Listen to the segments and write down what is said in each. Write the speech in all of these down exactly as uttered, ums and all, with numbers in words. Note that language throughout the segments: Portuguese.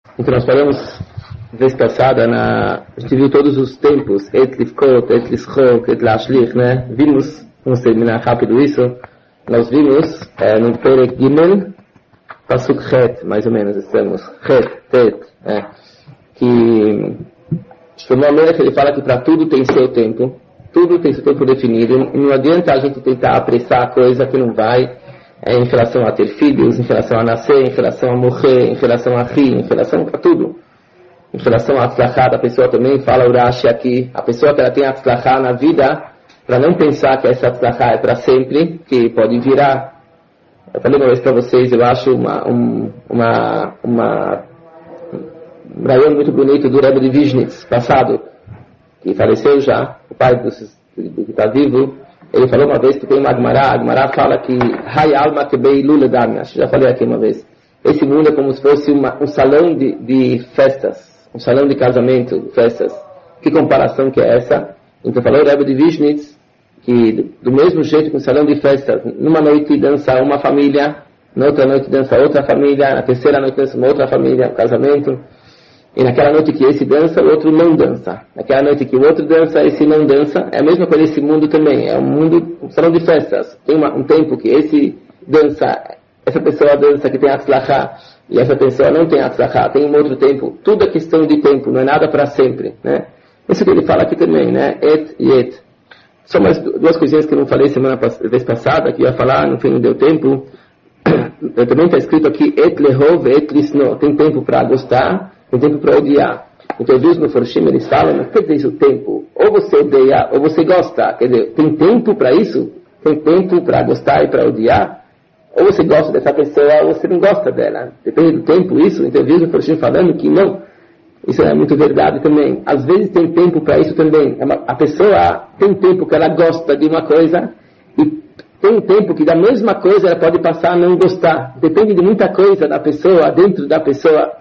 Então nós falamos, vez passada, na, a gente viu todos os tempos, Et Lifkot, Et Lishok, Et Lashlich, né? Vimos, vamos terminar rápido isso, nós vimos é, no Perek Gimel, Pasuk Het, mais ou menos, estamos, Het, Tet, é, que Shlomo HaMelech, ele fala que para tudo tem seu tempo, tudo tem seu tempo definido, e não adianta a gente tentar apressar a coisa que não vai, é, em relação a ter filhos, em relação a nascer, em relação a morrer, em relação a rir, em relação a tudo. Em relação a tzlachá da pessoa também, fala o Rashi aqui, a pessoa que ela tem a tzlachá na vida, para não pensar que essa tzlachá é para sempre, que pode virar. Eu falei uma vez para vocês, eu acho uma, um, uma, uma, um raion muito bonito do Rebbe de Vizhnitz, passado, que faleceu já, o pai do, do que está vivo. Ele falou uma vez que tem uma Agmará, a Agmará fala que Hai Alma Kebei Lule Dami, acho que já falei aqui uma vez. Esse mundo é como se fosse uma, um salão de, de festas, um salão de casamento, festas. Que comparação que é essa? Então falou o Rebbe de Vizhnitz que do mesmo jeito que um salão de festas, numa noite dança uma família, na outra noite dança outra família, na terceira noite dança uma outra família, um casamento. E naquela noite que esse dança, o outro não dança. Naquela noite que o outro dança, esse não dança. É a mesma coisa esse mundo também. É um mundo, um salão de festas. Tem uma, um tempo que esse dança, essa pessoa dança que tem atzlachá, e essa pessoa não tem atzlachá, tem um outro tempo. Tudo é questão de tempo, não é nada para sempre, né? Isso que ele fala aqui também, né? Et e et. Só mais duas coisinhas que eu não falei semana vez passada, que eu ia falar, no fim não deu tempo. Também está escrito aqui, et lehov, et lisno. Tem tempo para gostar, tem tempo para odiar. Então, os no Forshim, eles falam, mas quer dizer isso, tempo? Ou você odeia, ou você gosta. Quer dizer, tem tempo para isso? Tem tempo para gostar e para odiar? Ou você gosta dessa pessoa, ou você não gosta dela. Depende do tempo isso. Então, eu no Forshim falando que não. Isso é muito verdade também. Às vezes tem tempo para isso também. A pessoa tem tempo que ela gosta de uma coisa, e tem um tempo que da mesma coisa ela pode passar a não gostar. Depende de muita coisa da pessoa, dentro da pessoa.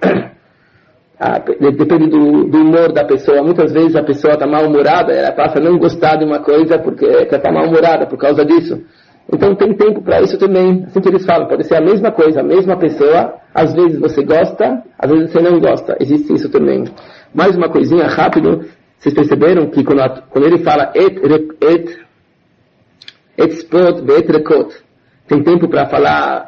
Ah, depende do, do humor da pessoa. Muitas vezes a pessoa está mal-humorada, ela passa a não gostar de uma coisa porque está mal-humorada por causa disso. Então tem tempo para isso também. Assim que eles falam, pode ser a mesma coisa, a mesma pessoa. Às vezes você gosta, às vezes você não gosta. Existe isso também. Mais uma coisinha rápido. Vocês perceberam que quando, a, quando ele fala et, et, et spot, et rekot, tem tempo para falar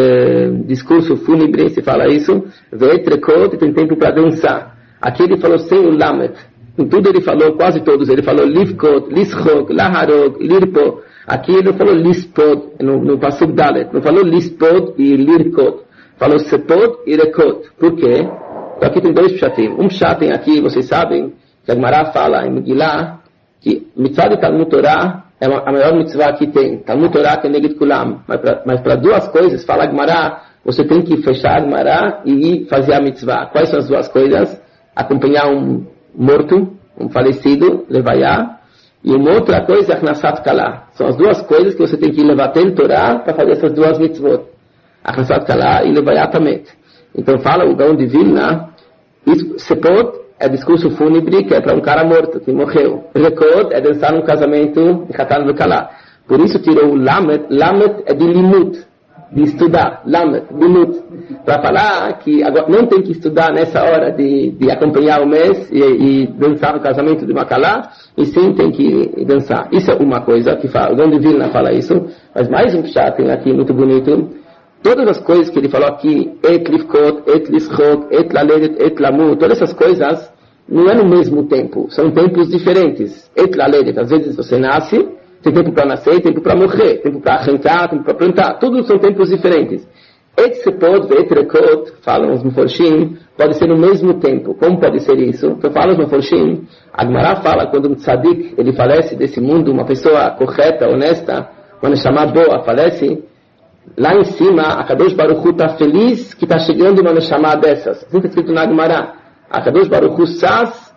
É, discurso fúnebre, se fala isso, ve'etrekot, tem tempo para dançar. Aqui ele falou sem o lamet. Em tudo ele falou, quase todos, ele falou livkot, lishok, laharok, lirpo. Aqui ele não falou lispod, no, no Pasuk Dalet, não falou lispod e lirkot. Falou sepod e rekot. Por quê? Então aqui tem dois pshatim. Um pshatim aqui, vocês sabem, que a Gemara fala em Megillah, que mitzvah de Talmud Torah é a maior mitzvah que tem. Talmud Torah que é neged kulam. Mas para duas coisas, fala a Gemara, você tem que fechar a Gemara e ir fazer a mitzvah. Quais são as duas coisas? Acompanhar um morto, um falecido, levaiá. E uma outra coisa é Achnasat Kalah. São as duas coisas que você tem que levar até o Torah para fazer essas duas mitzvot. Achnasat Kalah e levaiá também. Então fala o Gaon de Vilna, isso se pode, é discurso fúnebre, que é para um cara morto, que morreu. Rekod é dançar num casamento de Khatan V'Kala. Por isso tirou o Lamet. Lamet é de limut, de estudar. Lamet, limut. Para falar que agora não tem que estudar nessa hora de, de acompanhar o mês e, e dançar no casamento de Makalá, e sim tem que dançar. Isso é uma coisa que fala. O Gaon de Vilna fala isso. Mas mais um pshat tem aqui muito bonito. Todas as coisas que ele falou aqui, et lifkot, et lishok, et laledet, et lamut, todas essas coisas não é no mesmo tempo, são tempos diferentes. Et laledet, às vezes você nasce, tem tempo para nascer, tempo para morrer, tempo para arrancar, tempo para plantar, tudo são tempos diferentes. Et sepod, et rekot, falam os Meforshim, pode ser no mesmo tempo. Como pode ser isso? Então falam os Meforshim, a Gemara fala quando um tzadik, ele falece desse mundo, uma pessoa correta, honesta, uma neshama boa, falece, lá em cima, a Kadosh Baruch Hu está feliz que está chegando uma neshama dessas. Assim está escrito na Gemara. A Kadosh Baruch Hu sas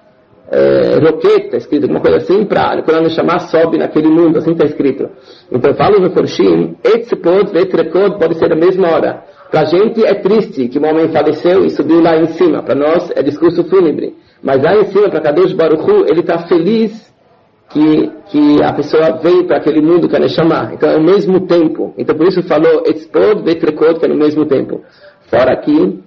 é, roquete, está escrito alguma coisa assim, para quando a neshama sobe naquele mundo, assim está escrito. Então fala no Forshim, etzipod, vetrekod, pode ser a mesma hora. Para a gente é triste que um homem faleceu e subiu lá em cima. Para nós é discurso fúnebre. Mas lá em cima, para Kadosh Baruch Hu, ele está feliz Que, que a pessoa veio para aquele mundo que é Neshama. Então é o mesmo tempo. Então por isso falou Etzpod, Vetrekod, que é no mesmo tempo. Fora aqui,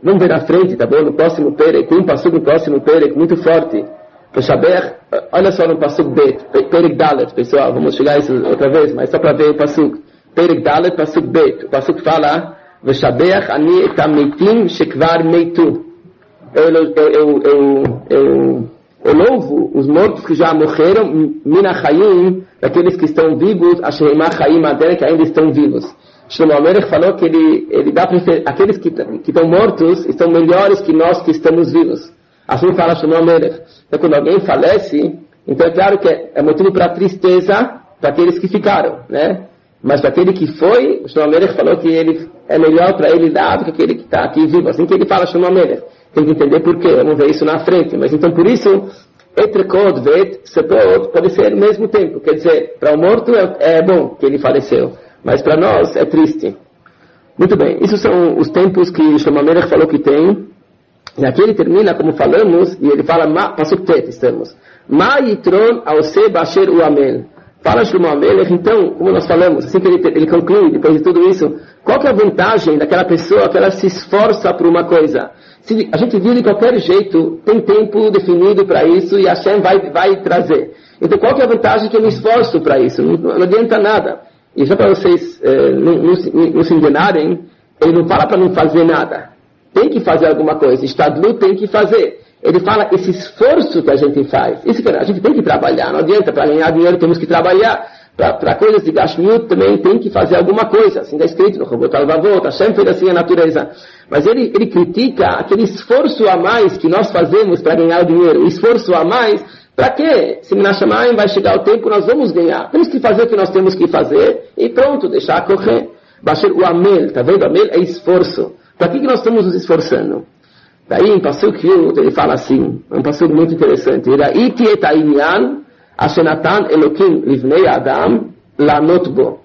vamos ver na frente, tá bom? No próximo Perek, tem um passuco no próximo Perek muito forte. Peshaber, olha só no passuco Bet, Perek Dalet, pessoal, vamos chegar a isso outra vez, mas só para ver o passuco. Perek Dalet, passuco Bet. O passuco fala, Peshaber, ani et hameitim shekvar meitu. Eu, eu, eu, eu, eu, eu louvo os mortos que já morreram, minachayim, daqueles que estão vivos, ashemah chayim adere, que ainda estão vivos. Shlomo Amelech falou que ele, ele dá prefer... aqueles que, que estão mortos estão melhores que nós que estamos vivos. Assim fala Shlomo Amelech. Então quando alguém falece, então é claro que é, é motivo para tristeza para aqueles que ficaram, né? Mas para aquele que foi, o Shlomo Amelech falou que ele é melhor para ele dar do que aquele que está aqui vivo. Assim que ele fala Shlomo Amelech. Tem que entender por quê, vamos ver isso na frente. Mas então por isso, etrekod, vet, sepod, pode ser ao mesmo tempo. Quer dizer, para o morto é, é bom que ele faleceu. Mas para nós é triste. Muito bem, isso são os tempos que Shlomo Amelech falou que tem. E aqui ele termina, como falamos, e ele fala, Pasuk Tet, estamos. Ma yitron aose basher uamel. Fala Shlomo Amelech, então, como nós falamos, assim que ele, ele conclui, depois de tudo isso, qual que é a vantagem daquela pessoa que ela se esforça por uma coisa? Se a gente viu de qualquer jeito, tem tempo definido para isso e a Hashem vai, vai trazer. Então qual que é a vantagem que eu me esforço para isso? Não, não adianta nada. E só para vocês eh, não, não, não se enganarem, ele não fala para não fazer nada. Tem que fazer alguma coisa. Estadlu tem que fazer. Ele fala esse esforço que a gente faz. Isso que a gente tem que trabalhar. Não adianta, para ganhar dinheiro temos que trabalhar. Para coisas de Gashmiut também tem que fazer alguma coisa. Assim está escrito no Robot Al-Vavot. Hashem fez assim a natureza. Mas ele, ele critica aquele esforço a mais que nós fazemos para ganhar o dinheiro. O esforço a mais, para quê? Se Menashamayim vai chegar o tempo, nós vamos ganhar. Temos que fazer o que nós temos que fazer e pronto, deixar correr. Baixar o Amel, tá vendo? Amel é esforço. Para que, que nós estamos nos esforçando? Daí em Pasuk Yud ele fala assim, é um Pasuk muito interessante. Iti et ha'inyan ashenatan Elokim livnei Adam lanot bo.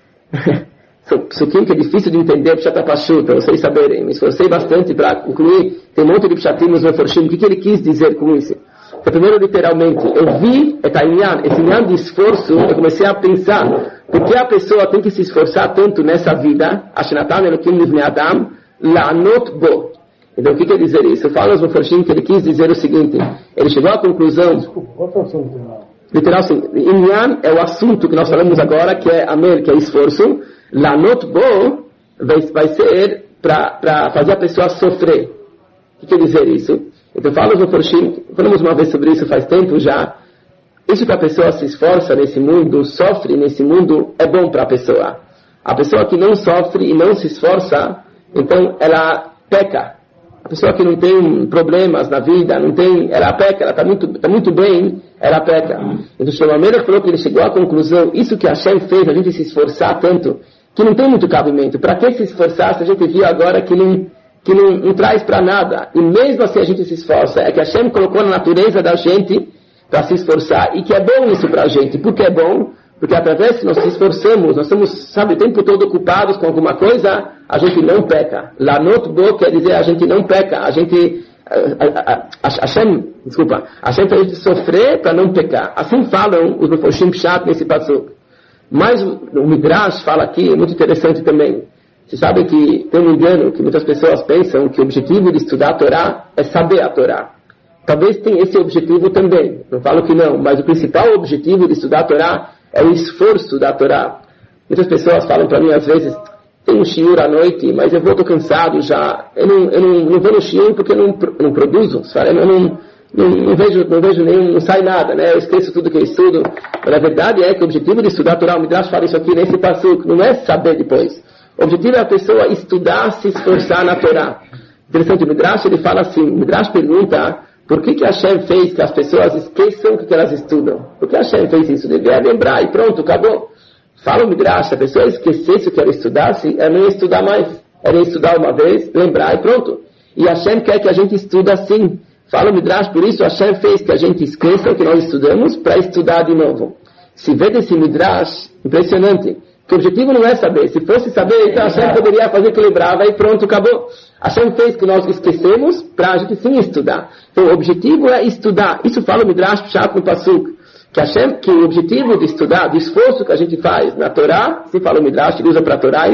São psukim que é difícil de entender, pshat pashut, para vocês saberem. Me esforcei bastante para incluir, tem um monte de pshatim nos meforshim. O que, que ele quis dizer com isso? Então, primeiro, literalmente, eu vi et ha'inyan, esse inyan de esforço, eu comecei a pensar, por que a pessoa tem que se esforçar tanto nessa vida, ashenatan Elokim livnei Adam lanot bo. Então o que quer dizer isso? Eu falo aos Meforshim que ele quis dizer o seguinte, ele chegou à conclusão, desculpa, qual é o assunto? Literal assim, Inyan é o assunto que nós falamos agora, que é Amel, que é esforço, Lanot Bo vai, vai ser para fazer a pessoa sofrer. O que quer dizer isso? Então falo aos Meforshim, falamos uma vez sobre isso faz tempo já, isso que a pessoa se esforça nesse mundo, sofre nesse mundo, é bom para a pessoa. A pessoa que não sofre e não se esforça, então ela peca. A pessoa que não tem problemas na vida, não tem, ela peca, ela está muito, tá muito bem, ela peca. Então o Shlomo Amelech falou que ele chegou à conclusão, isso que Hashem fez, a gente se esforçar tanto, que não tem muito cabimento. Para que se esforçar se a gente viu agora que não, que não, não traz para nada? E mesmo assim a gente se esforça. É que Hashem colocou na natureza da gente para se esforçar, e que é bom isso para a gente. Por que é bom? Porque através que nós se esforçamos, nós estamos, sabe, o tempo todo ocupados com alguma coisa, a gente não peca. Lanot bo quer dizer a gente não peca. A gente, a, a, a Hashem, desculpa, a Hashem faz a gente sofrer para não pecar. Assim falam os Meforshim Pshat nesse pasuk. Mas o Midrash fala aqui, é muito interessante também. Você sabe que tem um engano que muitas pessoas pensam que o objetivo de estudar a Torá é saber a Torá. Talvez tenha esse objetivo também. Não falo que não, mas o principal objetivo de estudar a Torá é o esforço da Torá. Muitas pessoas falam para mim, às vezes, tem um shiur à noite, mas eu vou, estou cansado já. Eu não, eu não, não vou no shiur porque eu não, eu não produzo. Eu não, não, não, não, vejo, não vejo nenhum, não sai nada, né? Eu esqueço tudo que eu estudo. Mas a verdade é que o objetivo de estudar a Torá, o Midrash fala isso aqui nesse passuco, não é saber depois. O objetivo é a pessoa estudar, se esforçar na Torá. Interessante, o Midrash ele fala assim, o Midrash pergunta, por que que Hashem fez que as pessoas esqueçam o que elas estudam? Por que Hashem fez isso? Devia lembrar e pronto, acabou. Fala o Midrash, se a pessoa esquecesse o que ela estudasse, ela não ia estudar mais. Ela ia estudar uma vez, lembrar e pronto. E Hashem quer que a gente estude assim. Fala o Midrash, por isso Hashem fez que a gente esqueça o que nós estudamos para estudar de novo. Se vê desse Midrash, impressionante. Que o objetivo não é saber. Se fosse saber, então Hashem poderia fazer que lembrava e pronto, acabou. Hashem fez que nós esquecemos para a gente sim estudar. Então o objetivo é estudar. Isso fala o Midrash Pshat no Pasuk. Que, Hashem, que o objetivo de estudar, do esforço que a gente faz na Torá, se fala o Midrash, ele usa para a Torá isso,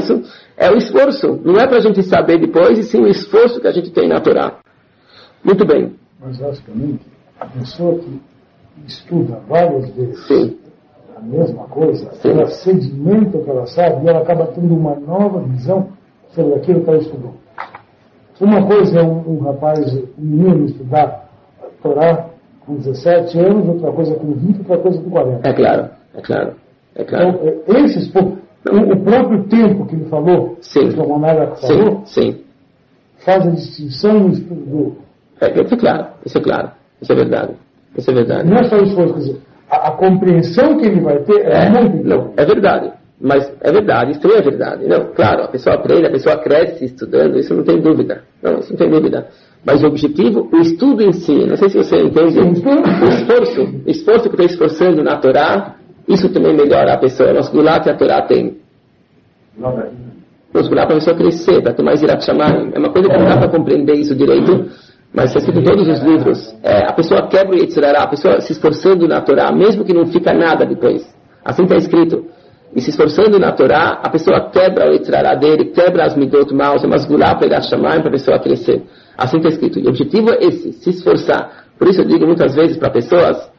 É o esforço. Não é para a gente saber depois, e sim o esforço que a gente tem na Torá. Muito bem. Mas, basicamente, a pessoa que estuda várias vezes Sim. a mesma coisa, Sim. ela sedimenta o que ela sabe e ela acaba tendo uma nova visão sobre aquilo que ela estudou. Uma coisa é um, um rapaz, um menino estudar a Torá com dezessete anos, outra coisa com vinte, outra coisa com quarenta. É claro, é claro, é claro. Então, esses, o próprio tempo que ele falou, Sim. que o Monara falou, Sim, sim. faz a distinção no estudo do... É, isso é claro, isso é claro, isso é verdade, isso é verdade. Não é só o esforço, quer dizer, a, a compreensão que ele vai ter é, É, muito não, é verdade, mas é verdade, isso é verdade. Não, claro, a pessoa aprende, a pessoa cresce estudando, isso não tem dúvida, não, isso não tem dúvida. Mas o objetivo, o estudo em si, não sei se você entende, o esforço, o esforço que está esforçando na Torá, isso também melhora a pessoa, nosso gulá que a Torá tem. Nos gulá para a pessoa crescer, para ter mais irat shamayim. É uma coisa que não dá para compreender isso direito, mas está escrito em todos os livros. É, a pessoa quebra o Yetzirará, a pessoa se esforçando na Torá, mesmo que não fica nada depois. Assim está escrito. E se esforçando na Torá, a pessoa quebra o Yetzirará dele, quebra as midot maus, é uma gulá para irat shamayim para a pessoa crescer. Assim está escrito. E o objetivo é esse, se esforçar. Por isso eu digo muitas vezes para pessoas,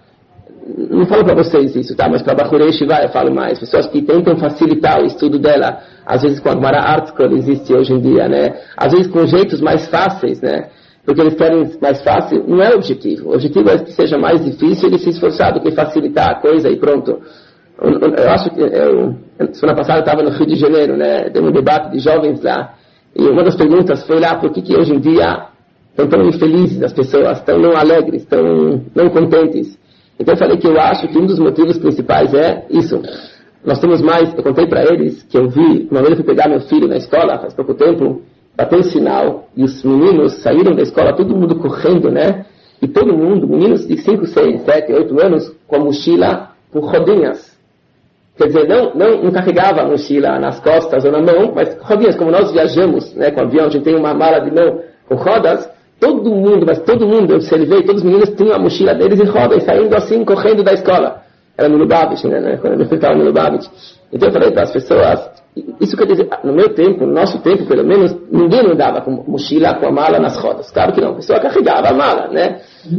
não falo para vocês isso, tá? Mas para Bachurei Shiva eu falo mais. Pessoas que tentam facilitar o estudo dela, às vezes com a Gemara Art School existe hoje em dia, né? Às vezes com jeitos mais fáceis, né? Porque eles querem mais fácil, não é o objetivo. O objetivo é que seja mais difícil ele se esforçar do que facilitar a coisa e pronto. Eu, eu acho que, eu, semana passada eu estava no Rio de Janeiro, né? Deu um debate de jovens lá. E uma das perguntas foi lá, por que que hoje em dia estão tão infelizes as pessoas, estão não alegres, estão não contentes. Então eu falei que eu acho que um dos motivos principais é isso. Nós temos mais, eu contei para eles que eu vi, uma vez eu fui pegar meu filho na escola, faz pouco tempo, bateu o sinal, e os meninos saíram da escola, todo mundo correndo, né? E todo mundo, meninos de cinco, seis, sete, oito anos, com a mochila por rodinhas. Quer dizer, não, não, não carregava a mochila nas costas ou na mão, mas rodinhas, como nós viajamos, né, com o avião, a gente tem uma mala de mão com rodas, todo mundo, mas todo mundo, eu observei, todos os meninos tinham a mochila deles em roda, e saindo assim, correndo da escola. Era no Lubavitch, né, né, quando eu ficava no Lubavitch. Então eu falei para as pessoas, isso quer dizer, no meu tempo, no nosso tempo, pelo menos, ninguém andava com mochila, com a mala nas rodas. Claro que não, a pessoa carregava a mala, né?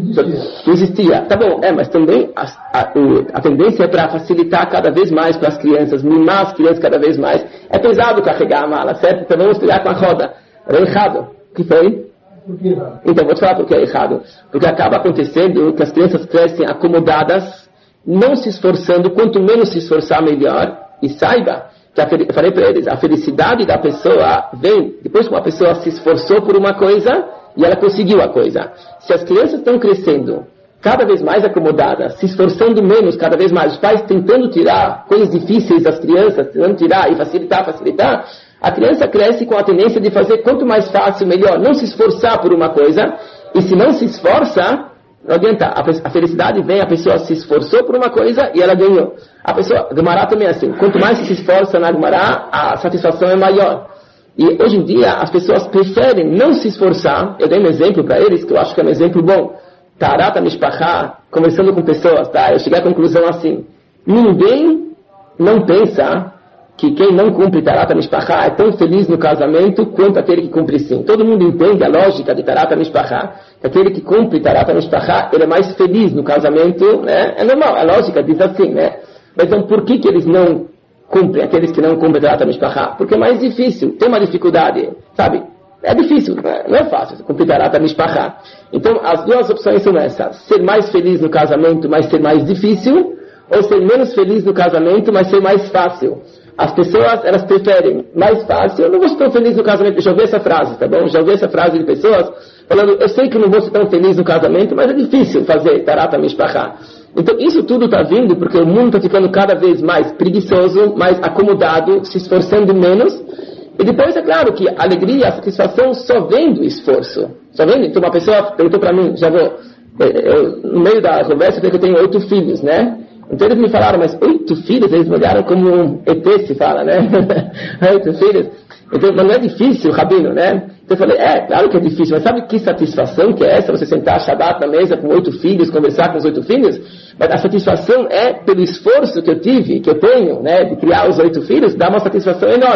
Não existia. Tá bom, é, mas também a, a, a tendência é para facilitar cada vez mais para as crianças, mimar as crianças cada vez mais. É pesado carregar a mala, certo? Então vamos pegar com a roda. Era errado. O que foi? Então, vou te falar porque é errado. Porque acaba acontecendo que as crianças crescem acomodadas, não se esforçando, quanto menos se esforçar, melhor. E saiba que a, eu falei para eles, a felicidade da pessoa vem depois que uma pessoa se esforçou por uma coisa e ela conseguiu a coisa. Se as crianças estão crescendo cada vez mais acomodadas, se esforçando menos cada vez mais, os pais tentando tirar coisas difíceis das crianças, tentando tirar e facilitar, facilitar, a criança cresce com a tendência de fazer quanto mais fácil, melhor, não se esforçar por uma coisa, e se não se esforça, não adianta, a, a felicidade vem, a pessoa se esforçou por uma coisa e ela ganhou. A pessoa, a Gemara também é assim, quanto mais se esforça na Gemara, a satisfação é maior. E hoje em dia as pessoas preferem não se esforçar. Eu dei um exemplo para eles, que eu acho que é um exemplo bom. Tarat HaMishpachá, conversando com pessoas, tá? Eu cheguei à conclusão assim, ninguém não pensa que quem não cumpre Tarat HaMishpachá é tão feliz no casamento quanto aquele que cumpre sim. Todo mundo entende a lógica de Tarat HaMishpachá, que aquele que cumpre Tarat HaMishpachá, ele é mais feliz no casamento, né? É normal, a lógica diz assim, né? Mas então por que que eles não cumprem, aqueles que não cumprem Tarat HaMishpachá? Porque é mais difícil, tem uma dificuldade, sabe? É difícil, não é fácil cumprir Tarat HaMishpachá. Então as duas opções são essas, ser mais feliz no casamento, mas ser mais difícil, ou ser menos feliz no casamento, mas ser mais fácil. As pessoas, elas preferem mais fácil. Eu não vou ser tão feliz no casamento. Já ouvi essa frase, tá bom? Já ouvi essa frase de pessoas falando, eu sei que não vou ser tão feliz no casamento, mas é difícil fazer Tarat HaMishpachá. Então isso tudo está vindo porque o mundo está ficando cada vez mais preguiçoso, mais acomodado, se esforçando menos. E depois é claro que a alegria, a satisfação só vem do esforço. Só vem? Então uma pessoa perguntou para mim, já vou, eu, no meio da conversa, eu falei que eu tenho oito filhos, né? Então eles me falaram, mas oito filhos? Eles me olharam como um E T se fala, né? Oito filhos. Então, mas não é difícil, Rabino, né? Então eu falei, é, claro que é difícil, mas sabe que satisfação que é essa? Você sentar Shabbat na mesa com oito filhos, conversar com os oito filhos? Mas a satisfação é pelo esforço que eu tive, que eu tenho, né? De criar os oito filhos, dá uma satisfação enorme.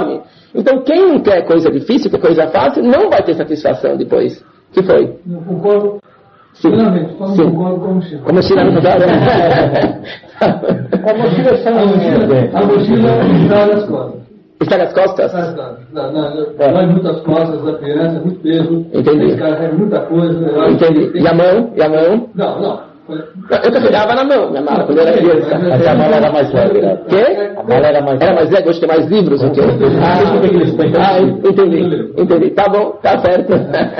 Então, quem não quer coisa difícil, quer coisa fácil, não vai ter satisfação depois. O que foi? Eu concordo. Sim. Finalmente, eu Sim. concordo com a mochila. Com a mochila não concorda? A mochila é só a mochila. A mochila está nas costas. Está nas costas? Está nas costas. Não, não, dói muitas costas da criança, muito peso. Entendi. Esse cara tem muita coisa. Entendi. E a mão? E a mão? Não, não. Eu carregava na mão, minha mala, quando eu era criança. Até a mala era mais leve. O quê? A mala era mais Era mais leve, hoje tem mais livros, o quê? Ah, ah, entendi, entendi. Tá bom, tá certo.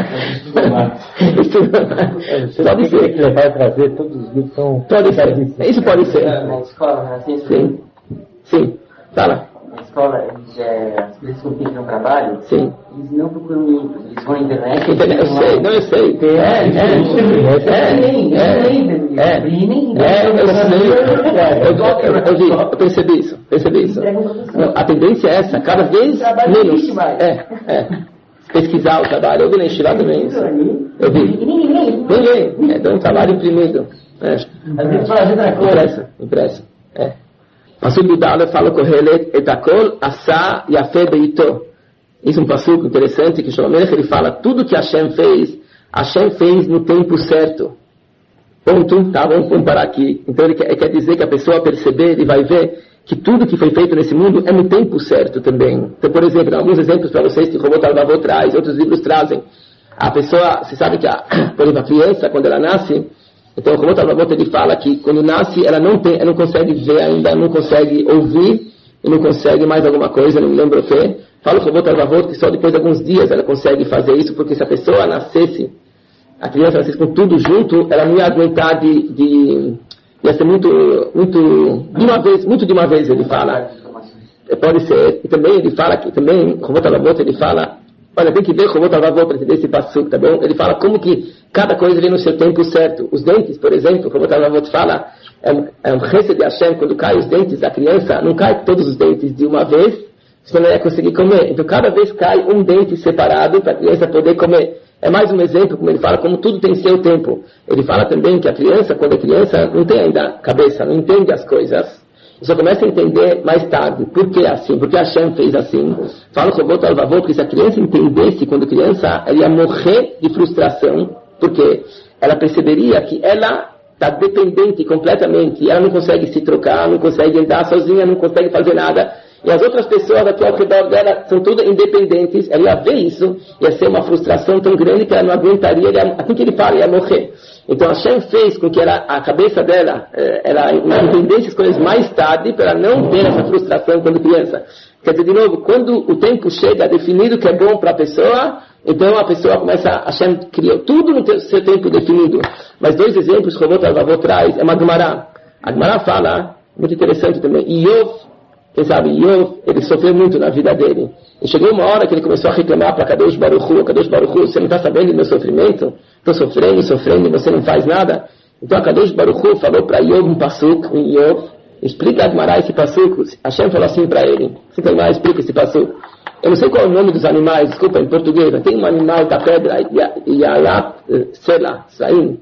Pode ser. Tem que levar e trazer, todos os livros são... Pode ser, isso pode ser. Na escola, né? Assim, Sim, sim, fala. Na escola, eles, é, as crianças que ficam no trabalho, Sim. eles não procuram livros, eles vão na internet. Internet, eu sei, não, eu sei. É, é, é, é, é, eu sei. Eu, eu, eu, vi, eu percebi isso, percebi isso. Não, a tendência é essa, cada vez menos. É, é. Pesquisar o trabalho, eu vi na Estilá também isso. Eu vi. Ninguém, é, dá um trabalho imprimido. É. Impressa, impressa. É. Passuco do Dala fala com ele, etakol, asa, yafé beito. Isso é um passuco interessante, que Shlomo Melech, ele fala, tudo que Hashem fez, Hashem fez no tempo certo. Ponto, tá, vamos, vamos parar aqui. Então ele quer, ele quer dizer que a pessoa perceber, ele vai ver que tudo que foi feito nesse mundo é no tempo certo também. Então, por exemplo, alguns exemplos para vocês que o Robot Alvavô traz, outros livros trazem. A pessoa, você sabe que, a, por exemplo, a criança, quando ela nasce, então o Robot Alvavô ele fala que quando nasce, ela não tem, ela não consegue ver ainda, não consegue ouvir, e não consegue mais alguma coisa, não me lembro o que. Fala o Robot Alvavô que só depois de alguns dias ela consegue fazer isso, porque se a pessoa nascesse, a criança nascesse com tudo junto, ela não ia aguentar de... de ia ser muito, muito, de uma vez, muito de uma vez, ele fala. Pode ser. E também ele fala que, também, o Robot Alvavô, ele fala, olha, tem que ver o Robot Alvavô para entender esse passuco, tá bom? Ele fala como que cada coisa vem no seu tempo certo. Os dentes, por exemplo, o Robot Alvavô fala, é um, é um resto de Hashem, quando cai os dentes da criança, não cai todos os dentes de uma vez, senão ela ia conseguir comer. Então cada vez cai um dente separado para a criança poder comer. É mais um exemplo, como ele fala, como tudo tem seu tempo. Ele fala também que a criança, quando é criança, não tem ainda cabeça, não entende as coisas. Só começa a entender mais tarde. Por que assim? Por que Hashem fez assim? Fala o Robot Alvavô, porque se a criança entendesse, quando criança, ela ia morrer de frustração, porque ela perceberia que ela está dependente completamente, e ela não consegue se trocar, não consegue andar sozinha, não consegue fazer nada. E as outras pessoas aqui ao redor dela são todas independentes. Ela ia ver isso, ia ser uma frustração tão grande que ela não aguentaria, ia, assim que ele fala, ia morrer. Então Hashem fez com que ela, a cabeça dela, ela entendesse as coisas mais tarde, para ela não ter essa frustração quando criança. Quer dizer, de novo, quando o tempo chega definido que é bom para a pessoa, então a pessoa começa, a Hashem criou tudo no seu tempo definido. Mas dois exemplos que o Robot Alvavô traz, é uma Gemara. A Gemara fala, muito interessante também, Iov, quem sabe, Iov, ele sofreu muito na vida dele. E chegou uma hora que ele começou a reclamar para Kadosh Baruch Hu, Kadosh Baruch Hu, você não está sabendo do meu sofrimento? Estou sofrendo, sofrendo, e você não faz nada? Então a Kadosh Baruch Hu falou para Iov um passuco, um Iov, explica a Gemara esse passuco. Hashem falou assim para ele, assim que a Gemara explica esse passuco. Eu não sei qual é o nome dos animais, desculpa, em português, mas tem um animal da pedra, Yalat Sela, Saim,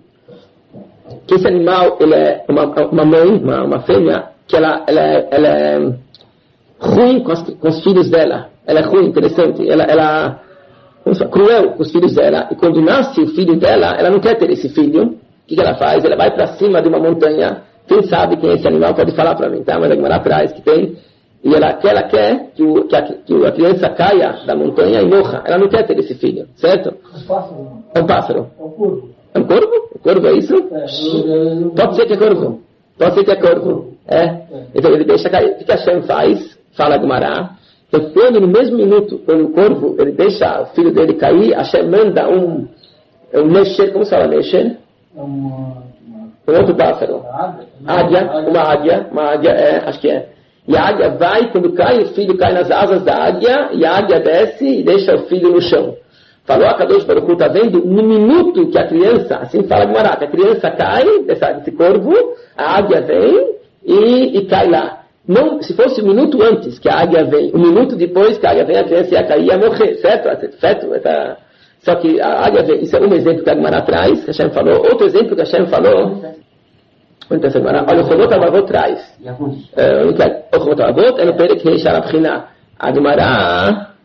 que esse animal, ele é uma, uma mãe, uma, uma fêmea, que ela, ela, é, ela é ruim com, as, com os filhos dela. Ela é ruim, interessante. Ela, ela é cruel com os filhos dela. E quando nasce o filho dela, ela não quer ter esse filho. O que, que ela faz? Ela vai para cima de uma montanha. Quem sabe quem é esse animal pode falar para mim, tá? Mas a Gemara atrás que tem. E ela, que ela quer que, o, que, a, que a criança caia da montanha e morra. Ela não quer ter esse filho, certo? É um pássaro. É um pássaro. É um corvo. É um corvo? O corvo é isso? É, Pode ser que é corvo. Pode ser que é corvo. É. Então ele deixa cair. O que a Hashem faz? Fala Gumará. Então quando no mesmo minuto, quando o corvo, ele deixa o filho dele cair, a Hashem manda um, um mexer, como se fala mexer? É uma... Um outro pássaro. Águia. Uma águia. Uma águia, é, acho que é. E a águia vai, quando cai, o filho cai nas asas da águia, e a águia desce e deixa o filho no chão. Falou a Kadosh Baruch Hu, está vendo? No minuto que a criança, assim fala Gumará, que a criança cai, dessa, desse corvo, a águia vem e, e cai lá. Não, se fosse um minuto antes que a águia vem, um minuto depois que a águia vem, a criança ia cair e ia morrer, certo? certo? Essa, só que a águia vem, isso é um exemplo que a Gumará traz, que a Hashem falou. Outro exemplo que a Hashem falou, olha, o Robot Alvavô traz. O Robot Alvavô é no Perek Rei Sharabchina. A Gumará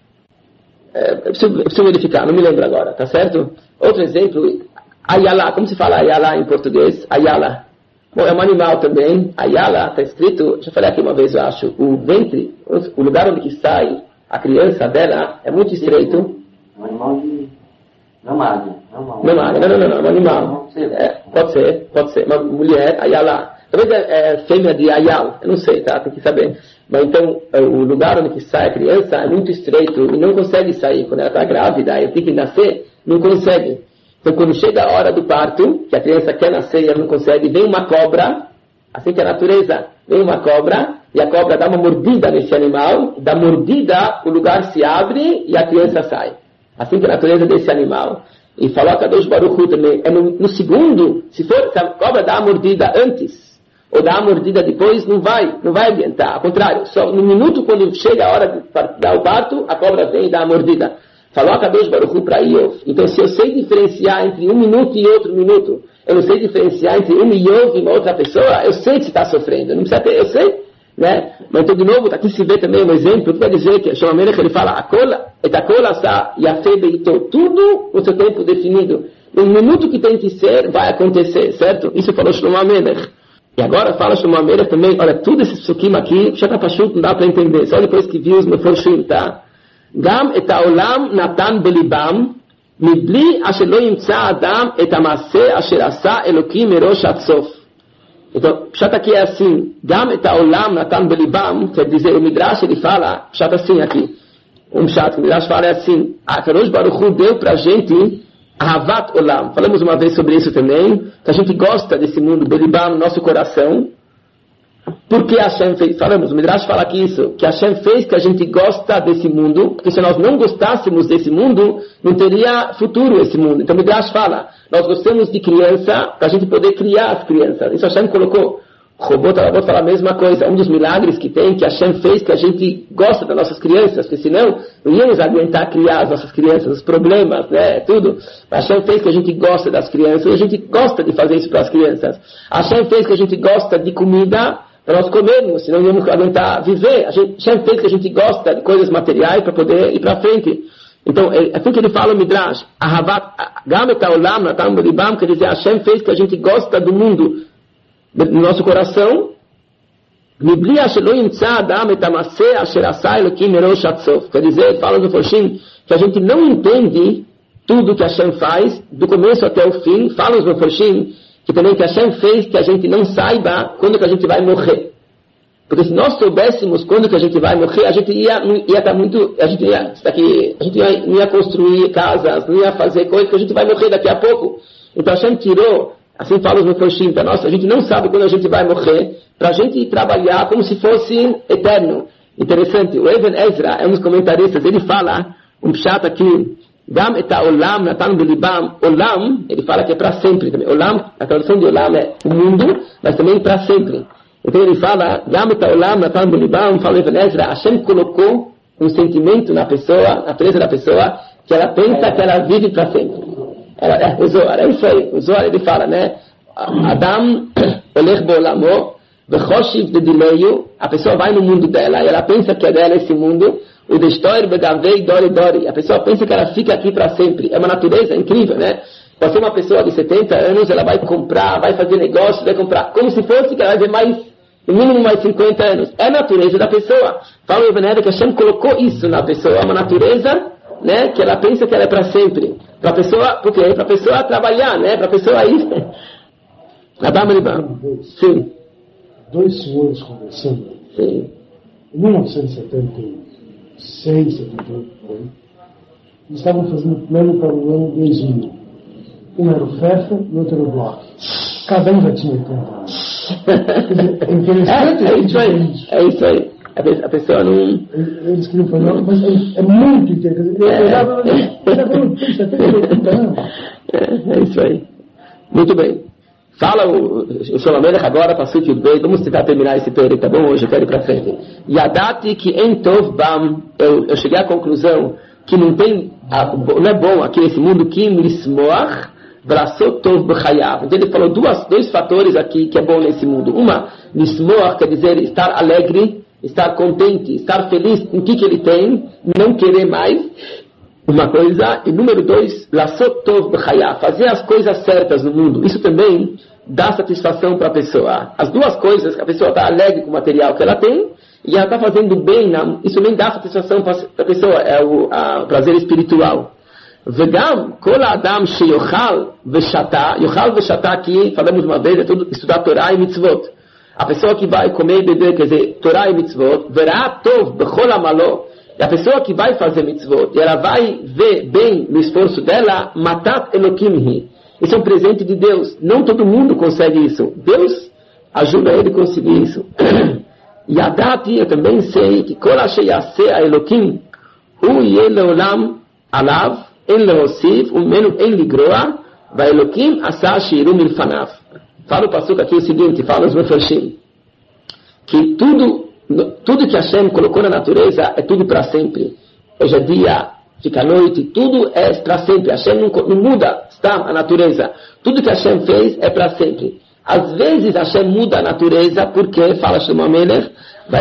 É, eu, preciso, eu preciso verificar, não me lembro agora, tá certo? Outro exemplo, ayala, como se fala ayala em português? Ayala. Bom, é um animal também. Ayala, está escrito, já falei aqui uma vez, eu acho, o ventre, o lugar onde que sai a criança dela é muito estreito. Um animal de... Não águia. Não, não águia, não, não, não, é um animal. É, pode ser, pode ser. Uma mulher, ayala. Talvez é, é fêmea de ayal, eu não sei, tá? Tem que saber. Mas então, o lugar onde que sai a criança é muito estreito e não consegue sair. Quando ela está grávida, ela tem que nascer, não consegue. Então, quando chega a hora do parto, que a criança quer nascer e ela não consegue, vem uma cobra, assim que é a natureza, vem uma cobra, e a cobra dá uma mordida nesse animal, dá mordida, o lugar se abre e a criança sai. Assim que é a natureza desse animal. E falou a Kadosh Baruch Hu também, é no, no segundo, se for, se a cobra dá a mordida antes, ou dá a mordida depois, não vai, não vai adiantar. Ao contrário, só no minuto quando chega a hora de dar o parto, a cobra vem e dá a mordida. Falou a Kadosh Baruch Hu para Iov. Então, se eu sei diferenciar entre um minuto e outro minuto, eu não sei diferenciar entre um Iov e uma outra pessoa, eu sei que você está sofrendo. Não precisa ter, eu sei, né? Mas então, de novo, aqui se vê também um exemplo, que quer dizer que Shlomo Melech, ele fala, a cola, et a cola sa, e a febe, então, tudo no seu tempo definido. No minuto que tem que ser, vai acontecer, certo? Isso falou Shlomo Melech. E agora fala Shlomo Melech também, olha, tudo esse psukim aqui, já está pachuto, não dá para entender, só depois que viu os meforshim, tá? גם את העולם נתן בליבם, מבלי אשר לא ימצא האדם את המעשה אשר עשה אלוקים מראש עד סוף. Então, Pshat aqui é assim, גם את העולם נתן בליבם, quer dizer, o Midrash ele fala, Pshat assim aqui, um Pshat, o Midrash fala é assim, a Kadosh Baruch Hu deu pra gente Ahavat Olam. Falamos uma vez sobre isso também, que a gente gosta desse mundo, belibam no nosso coração. Porque Hashem fez, falamos, o Midrash fala aqui isso, que Hashem fez que a gente gosta desse mundo, porque se nós não gostássemos desse mundo, não teria futuro esse mundo. Então o Midrash fala, nós gostamos de criança, para a gente poder criar as crianças. Isso Hashem colocou. Robô Tarabot fala a mesma coisa, um dos milagres que tem, que Hashem fez, que a gente gosta das nossas crianças, porque senão não íamos aguentar criar as nossas crianças, os problemas, né, tudo. Hashem fez que a gente gosta das crianças, e a gente gosta de fazer isso para as crianças. Hashem fez que a gente gosta de comida, para nós comermos, senão não íamos aguentar viver. A gente Hashem fez que a gente gosta de coisas materiais para poder ir para frente. Então, é assim que ele fala o Midrash, Ahavat, Gam et haolam natam belibam, quer dizer, Hashem fez que a gente gosta do mundo, no nosso coração, מבלי אשר לא ימצא אדם את המעשה אשר עשה אלוקים מראש עד סוף. Quer dizer, fala no Forshim, que a gente não entende tudo que Hashem faz, do começo até o fim. Fala no Forshim, que também que Hashem fez que a gente não saiba quando que a gente vai morrer. Porque se nós soubéssemos quando que a gente vai morrer, a gente ia ia estar muito, a gente ia, daqui, a gente ia, não ia construir casas, não ia fazer coisas, que a gente vai morrer daqui a pouco. Então Hashem tirou, assim fala os Meforshim para nós, a gente não sabe quando a gente vai morrer, para a gente trabalhar como se fosse eterno. Interessante, o Even Ezra é um dos comentaristas, ele fala, um pshat aqui, Gam et haolam natan belibam, olam, ele fala que é para sempre também. Olam, a tradução de olam é o mundo, mas também para sempre. Então ele fala, Gam et haolam natan belibam, fala o Even Ezra, Hashem colocou um sentimento na pessoa, na natureza da pessoa, que ela pensa que ela vive para sempre. Ela, é, o Zohar, é isso aí. O Zohar ele fala, né? Adam, olech bolamo, vechoshiv de dileio, a pessoa vai no mundo dela e ela pensa que é dela esse mundo, o destoir begavei dori dori, a pessoa pensa que ela fica aqui para sempre. É uma natureza incrível, né? Pode ser uma pessoa de setenta anos, ela vai comprar, vai fazer negócio, vai comprar, como se fosse que ela vai ter mais, no mínimo mais cinquenta anos. É a natureza da pessoa. Fala o Ebenezer que Hashem colocou isso na pessoa, é uma natureza, né, que ela pensa que ela é para sempre. Para a pessoa, porque é para a pessoa trabalhar, né, para a pessoa ir. Sim. Dois senhores conversando. Sim. Em mil novecentos e setenta e seis, setenta e oito, eles estavam fazendo o plano para o ano dois mil. Um era o Fefa e o outro era o Bloch. Cada um já tinha oitenta anos. É interessante. É, é isso aí. É isso aí. A pessoa não... Eles queriam fazer, mas é, é muito interessante. Eu olhava e é isso aí. Muito bem. Fala o, o Shlomo Melech agora, passou o bem. Vamos tentar terminar esse período, tá bom? Hoje eu quero ir para frente. Yadati que em Tov Bam, eu, eu cheguei à conclusão que não tem, não é bom aqui nesse mundo, que Lismoach, Brasot Tov B'chayav. Então ele falou duas, dois fatores aqui que é bom nesse mundo. Uma, Lismoach quer dizer estar alegre, estar contente, estar feliz com o que, que ele tem, não querer mais. Uma coisa. E número dois, Lasot Tov B'chayah, fazer as coisas certas no mundo. Isso também dá satisfação para a pessoa. As duas coisas, que a pessoa está alegre com o material que ela tem, e ela está fazendo bem, isso também dá satisfação para a pessoa, é o a, prazer espiritual. Vegam, kol adam sheyochal veshata, yochal veshata aqui, falamos uma vez, é tudo estudar Torá e Mitzvot. A pessoa que vai comer e beber, quer dizer, Torá e Mitzvot, verá tov bechol amalo, e a pessoa que vai fazer Mitzvot, e ela vai ver bem no esforço dela, matat elokimhi. Isso é um presente de Deus. Não todo mundo consegue isso. Deus ajuda ele a conseguir isso. E a dati, eu também sei que kol asher yaseh Elokim, hu yeh leolam alav, en leosif, umenu en ligroa, va Elokim asa shiru milfanav. Fala o passuco aqui o seguinte, fala os mefarshim, que tudo, tudo que Hashem colocou na natureza é tudo para sempre. Hoje é dia, fica à noite, tudo é para sempre. Hashem não, não muda, está a natureza. Tudo que Hashem fez é para sempre. Às vezes Hashem muda a natureza porque, fala Shlomo Amelech,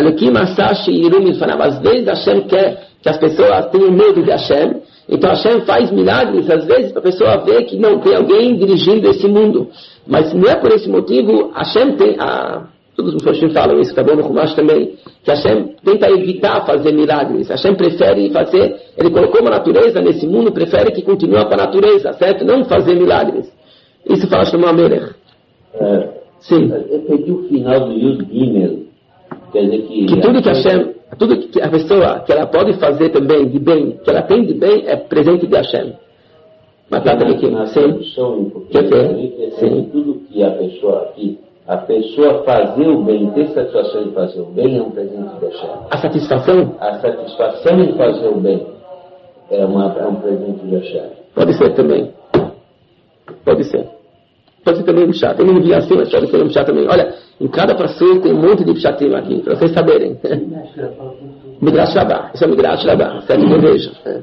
às vezes Hashem quer que as pessoas tenham medo de Hashem. Então Hashem faz milagres, às vezes, para a pessoa ver que não tem alguém dirigindo esse mundo. Mas não é por esse motivo, Hashem tem, a, todos os Mepharshim falam isso, está bom no Chumash também, que Hashem tenta evitar fazer milagres. Hashem prefere fazer, ele colocou uma natureza nesse mundo, prefere que continue com a natureza, certo? Não fazer milagres. Isso fala Shlomo Amelech. É, Sim. Eu pedi o final do Yud Gimel, quer dizer que... Que tudo que Hashem, tudo que a pessoa, que ela pode fazer também de bem, que ela tem de bem, é presente de Hashem. Mas tá também aqui, na sim. tradução em português, Que é? é Sim. tudo que a pessoa aqui, a pessoa fazer o bem, ter satisfação em fazer o bem é um presente de Hashem. A satisfação A satisfação em fazer o bem é, uma, é um presente de Hashem. pode ser também. Pode ser. Pode ser também um pshat. Tem um assim, mas pode ser um pshat também. Olha, em cada pastor tem um monte de pshatim aqui, para vocês saberem. Midrash Rabbah. Isso é Midrash Rabbah. Certo? Eu vejo. É.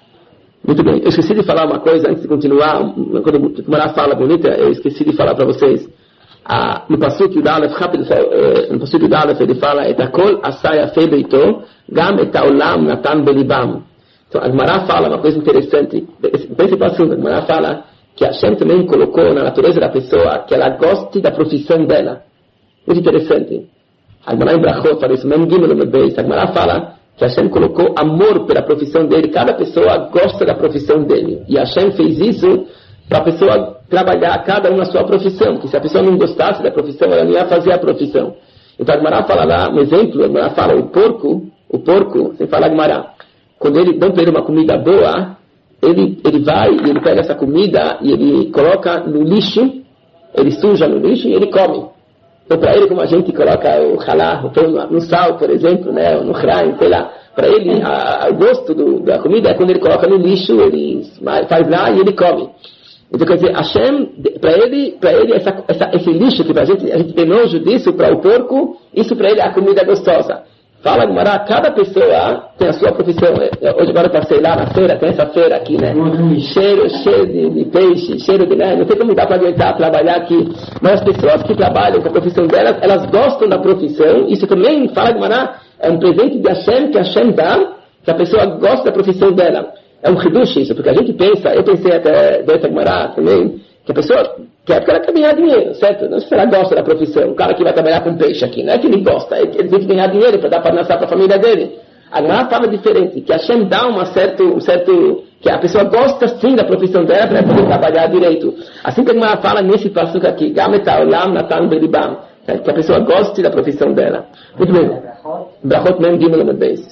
Muito bem. Eu esqueci de falar uma coisa antes de continuar. Quando o Gemara fala bonita, eu esqueci de falar para vocês. Ah, no Pasuk Yudalef, rápido, eh, no Pasuk Yudalef ele fala etakol asay afei beito, gam et haolam natan belibam. Então a Gemara fala uma coisa interessante. Esse Pasuk, a Gemara fala que Hashem também colocou na natureza da pessoa que ela goste da profissão dela. Muito interessante. A Gemara em Brachot fala isso, mesmo Gimel no Beis. A Gemara fala que Hashem colocou amor pela profissão dele. Cada pessoa gosta da profissão dele. E Hashem fez isso para a pessoa trabalhar cada um na sua profissão. Que se a pessoa não gostasse da profissão, ela não ia fazer a profissão. Então a Gemara fala lá, um exemplo, a Gemara fala, o porco, o porco, você fala a Gemara, quando ele dão para ele uma comida boa, ele, ele vai e ele pega essa comida e ele coloca no lixo, ele suja no lixo e ele come. Então, para ele, como a gente coloca o halá, o pão no sal, por exemplo, né, ou no hraim, sei lá, para ele, a, a, o gosto do, da comida é quando ele coloca no lixo, ele faz lá e ele come. Então, quer dizer, Hashem, para ele, para ele essa, essa, esse lixo que a gente, a gente tem nojo disso, para o porco, isso para ele é a comida gostosa. Fala, Gumará, cada pessoa tem a sua profissão. Hoje agora eu passei lá na feira, tem essa feira aqui, né? Cheiro, cheiro de, de peixe, cheiro de... Né? Não sei como dá para aguentar trabalhar aqui. Mas as pessoas que trabalham com a profissão delas, elas gostam da profissão. Isso também, fala, Gumará, é um presente de Hashem, que Hashem dá, que a pessoa gosta da profissão dela. É um reducho isso, porque a gente pensa, eu pensei até dessa Gumará também, que a pessoa quer porque ela quer ganhar dinheiro, certo? Não sei se ela gosta da profissão. O cara que vai trabalhar com peixe aqui, não é que ele gosta, ele tem que ganhar dinheiro para dar para nascer para a família dele. A Gemara fala diferente, que a Hashem dá uma certo, um certo, que a pessoa gosta sim da profissão dela para poder trabalhar direito. Assim que a Gemara fala nesse passuco aqui, Gametaulam Natan Belibam, que a pessoa goste da profissão dela. Muito bem. Brachot mesmo Gimel Amud Beis.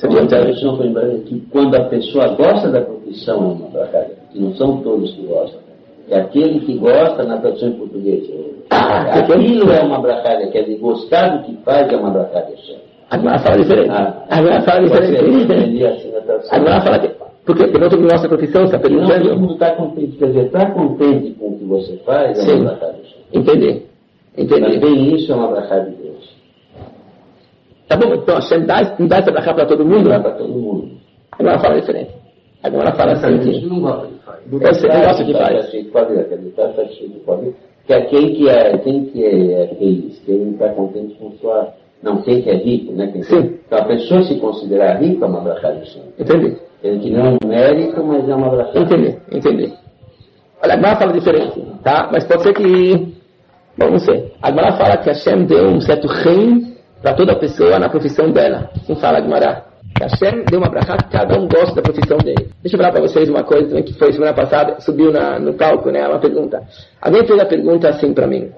Quando a pessoa gosta da profissão, que não são todos que gostam, que aquele que gosta na tradução em português, aquilo é uma brachada, quer dizer, gostar do que faz é uma brachada. A Gemara fala diferente. A Gemara fala diferente. A Gemara fala que, porque não todo mundo gosta da profissão, está perguntando? Não, todo mundo está contente, quer dizer, está contente com o que você faz, é uma brachada. Entendi. Entendi. Também isso é uma brachada de Deus. Tá bom, então Hashem dá, dá essa brachada para todo mundo? Dá para todo mundo. A Gemara fala diferente. A Gemara fala assim que... não gosta de faz. Eu sei, não gosta de faz. Que é quem que é, quem que é feliz, quem não está contente com sua... Não, quem que é rico, né? Quem Sim. Então a pessoa se considerar rica é uma brachada de Hashem. Entendi. Ele não é um mérito, mas é uma brachá. Entendi, entendi. Olha, a Gemara fala diferente, tá? Mas pode ser que... Bom, não sei. A Gemara fala que Hashem deu um certo reino para toda pessoa na profissão dela. Assim fala a Gemara. Que Hashem deu uma brachá que cada um gosta da profissão dele. Deixa eu falar para vocês uma coisa também que foi semana passada, subiu na, no palco, né? Uma pergunta. Alguém fez a pergunta assim para mim.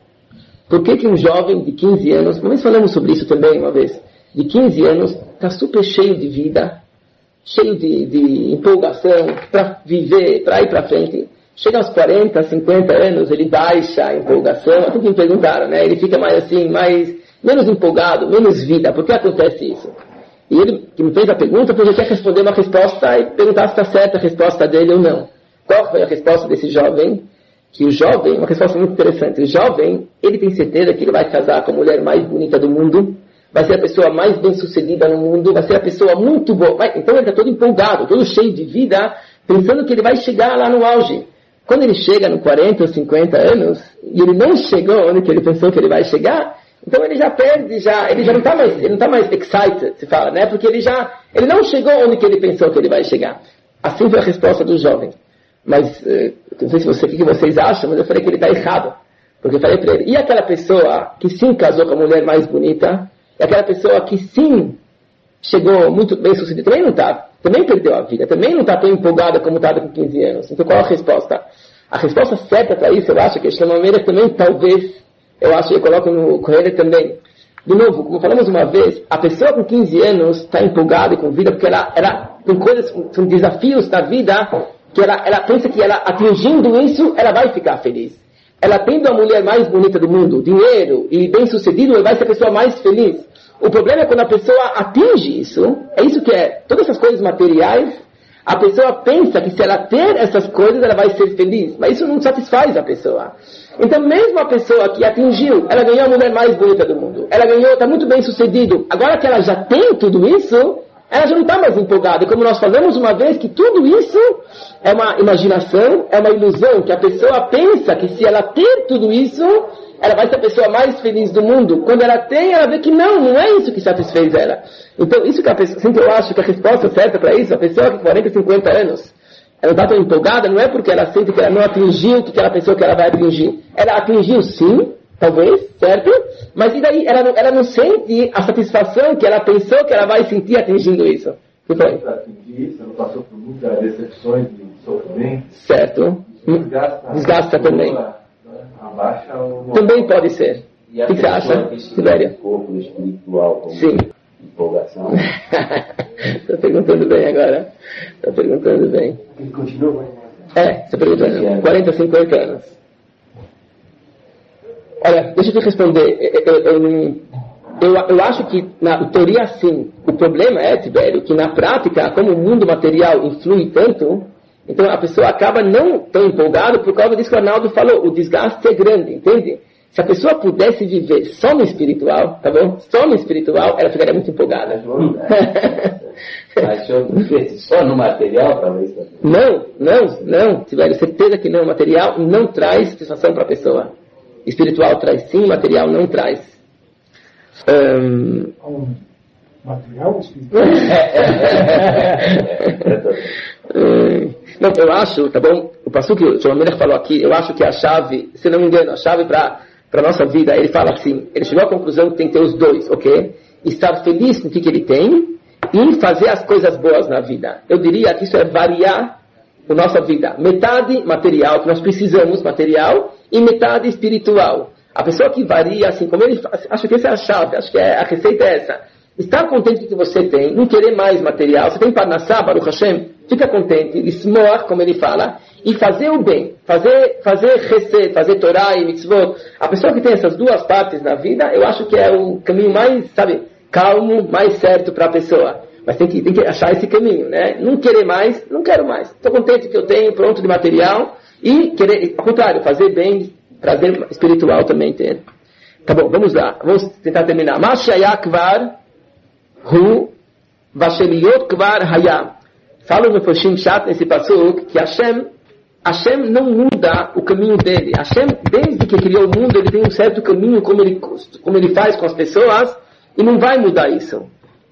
Por que que um jovem de quinze anos, uma vez falamos sobre isso também uma vez, de quinze anos, está super cheio de vida, cheio de, de empolgação para viver, para ir para frente. Chega aos quarenta, cinquenta anos, ele baixa a empolgação, assim que me perguntaram, né? Ele fica mais assim, mais, menos empolgado, menos vida. Por que acontece isso? E ele que me fez a pergunta, porque ele quer responder uma resposta e perguntar se está certa a resposta dele ou não. Qual foi a resposta desse jovem? Que o jovem, uma resposta muito interessante, o jovem, ele tem certeza que ele vai casar com a mulher mais bonita do mundo, vai ser a pessoa mais bem-sucedida no mundo, vai ser a pessoa muito boa. Vai, então ele está todo empolgado, todo cheio de vida, pensando que ele vai chegar lá no auge. Quando ele chega no quarenta ou cinquenta anos, e ele não chegou onde que ele pensou que ele vai chegar, então ele já perde, já, ele já não está mais, ele não está mais excited, se fala, né? Porque ele já, ele não chegou onde que ele pensou que ele vai chegar. Assim foi a resposta do jovem. Mas, não sei se você, o que vocês acham, mas eu falei que ele está errado. Porque eu falei para ele, e aquela pessoa que sim casou com a mulher mais bonita, e aquela pessoa que sim chegou muito bem sucedida, também não está, também perdeu a vida, também não está tão empolgada como estava com quinze anos. Então qual a resposta? A resposta certa para isso, eu acho que Shlomo Melech também, talvez, eu acho que eu coloco no Correio também. De novo, como falamos uma vez, a pessoa com quinze anos está empolgada com vida, porque ela, ela tem coisas, são desafios da vida, que ela, ela pensa que ela atingindo isso, ela vai ficar feliz. Ela tendo a mulher mais bonita do mundo, dinheiro e bem-sucedido, ela vai ser a pessoa mais feliz. O problema é quando a pessoa atinge isso, é isso que é, todas essas coisas materiais, a pessoa pensa que se ela ter essas coisas, ela vai ser feliz. Mas isso não satisfaz a pessoa. Então, mesmo a pessoa que atingiu, ela ganhou a mulher mais bonita do mundo, ela ganhou, está muito bem sucedido. Agora que ela já tem tudo isso, ela já não está mais empolgada. Como nós falamos uma vez, que tudo isso é uma imaginação, é uma ilusão, que a pessoa pensa que se ela ter tudo isso, ela vai ser a pessoa mais feliz do mundo. Quando ela tem, ela vê que não, não é isso que satisfez ela. Então, isso que a pessoa, sempre eu acho que a resposta certa para isso, a pessoa que tem quarenta, cinquenta anos, ela não está tão empolgada, não é porque ela sente que ela não atingiu o que ela pensou que ela vai atingir. Ela atingiu sim, talvez, certo? Mas e daí? Ela não, ela não sente a satisfação que ela pensou que ela vai sentir atingindo isso. O que foi? Para atingir isso, ela passou por muitas decepções e sofrimento. Certo. Desgasta, Desgasta também. Né? Abaixa o... Também pode ser. E a o que você acha, Sibéria? Corpo espiritual, como sim. Empolgação. Estou perguntando bem agora. Estou perguntando bem. Ele continua? É, estou perguntando. quarenta, cinquenta anos. Olha, deixa eu te responder. Eu, eu, eu, eu acho que, na teoria, sim. O problema é, Tibério, que na prática, como o mundo material influi tanto, então a pessoa acaba não tão empolgada por causa disso que o Arnaldo falou. O desgaste é grande, entende? Se a pessoa pudesse viver só no espiritual, tá bom? Só no espiritual, ela ficaria muito empolgada. Mas se eu vivesse só no material, talvez... Não, não, não. Tiver certeza que não, o material não traz satisfação para a pessoa. Espiritual traz sim, material não traz. Um... Um material espiritual? Não, eu acho, tá bom? O pastor que o Shlomo Melech falou aqui, eu acho que a chave, se não me engano, a chave para a nossa vida, ele fala assim, ele chegou à conclusão que tem que ter os dois, ok? Estar feliz com o que, que ele tem e fazer as coisas boas na vida. Eu diria que isso é variar a nossa vida. Metade material, que nós precisamos, material, e metade espiritual. A pessoa que varia, assim, como ele faz, acho que essa é a chave, acho que é, a receita é essa. Estar contente com o que você tem, não querer mais material. Você tem Parnassá, Baruch Hashem, fica contente, esmoar, como ele fala, e fazer o bem, fazer, fazer Chesed, fazer Torá e Mitzvot. A pessoa que tem essas duas partes na vida, eu acho que é o caminho mais, sabe, calmo, mais certo para a pessoa. Mas tem que, tem que achar esse caminho, né? Não querer mais, não quero mais. Estou contente que eu tenho, pronto de material, e querer, ao contrário, fazer bem, prazer espiritual também ter. Tá bom, vamos lá, vamos tentar terminar. Mashayakvar Hu Vasheliot Kvar Hayam. Fala no Foshim Chat nesse passuk que Hashem, Hashem não muda o caminho dele. Hashem, desde que criou o mundo, ele tem um certo caminho como ele, como ele faz com as pessoas e não vai mudar isso.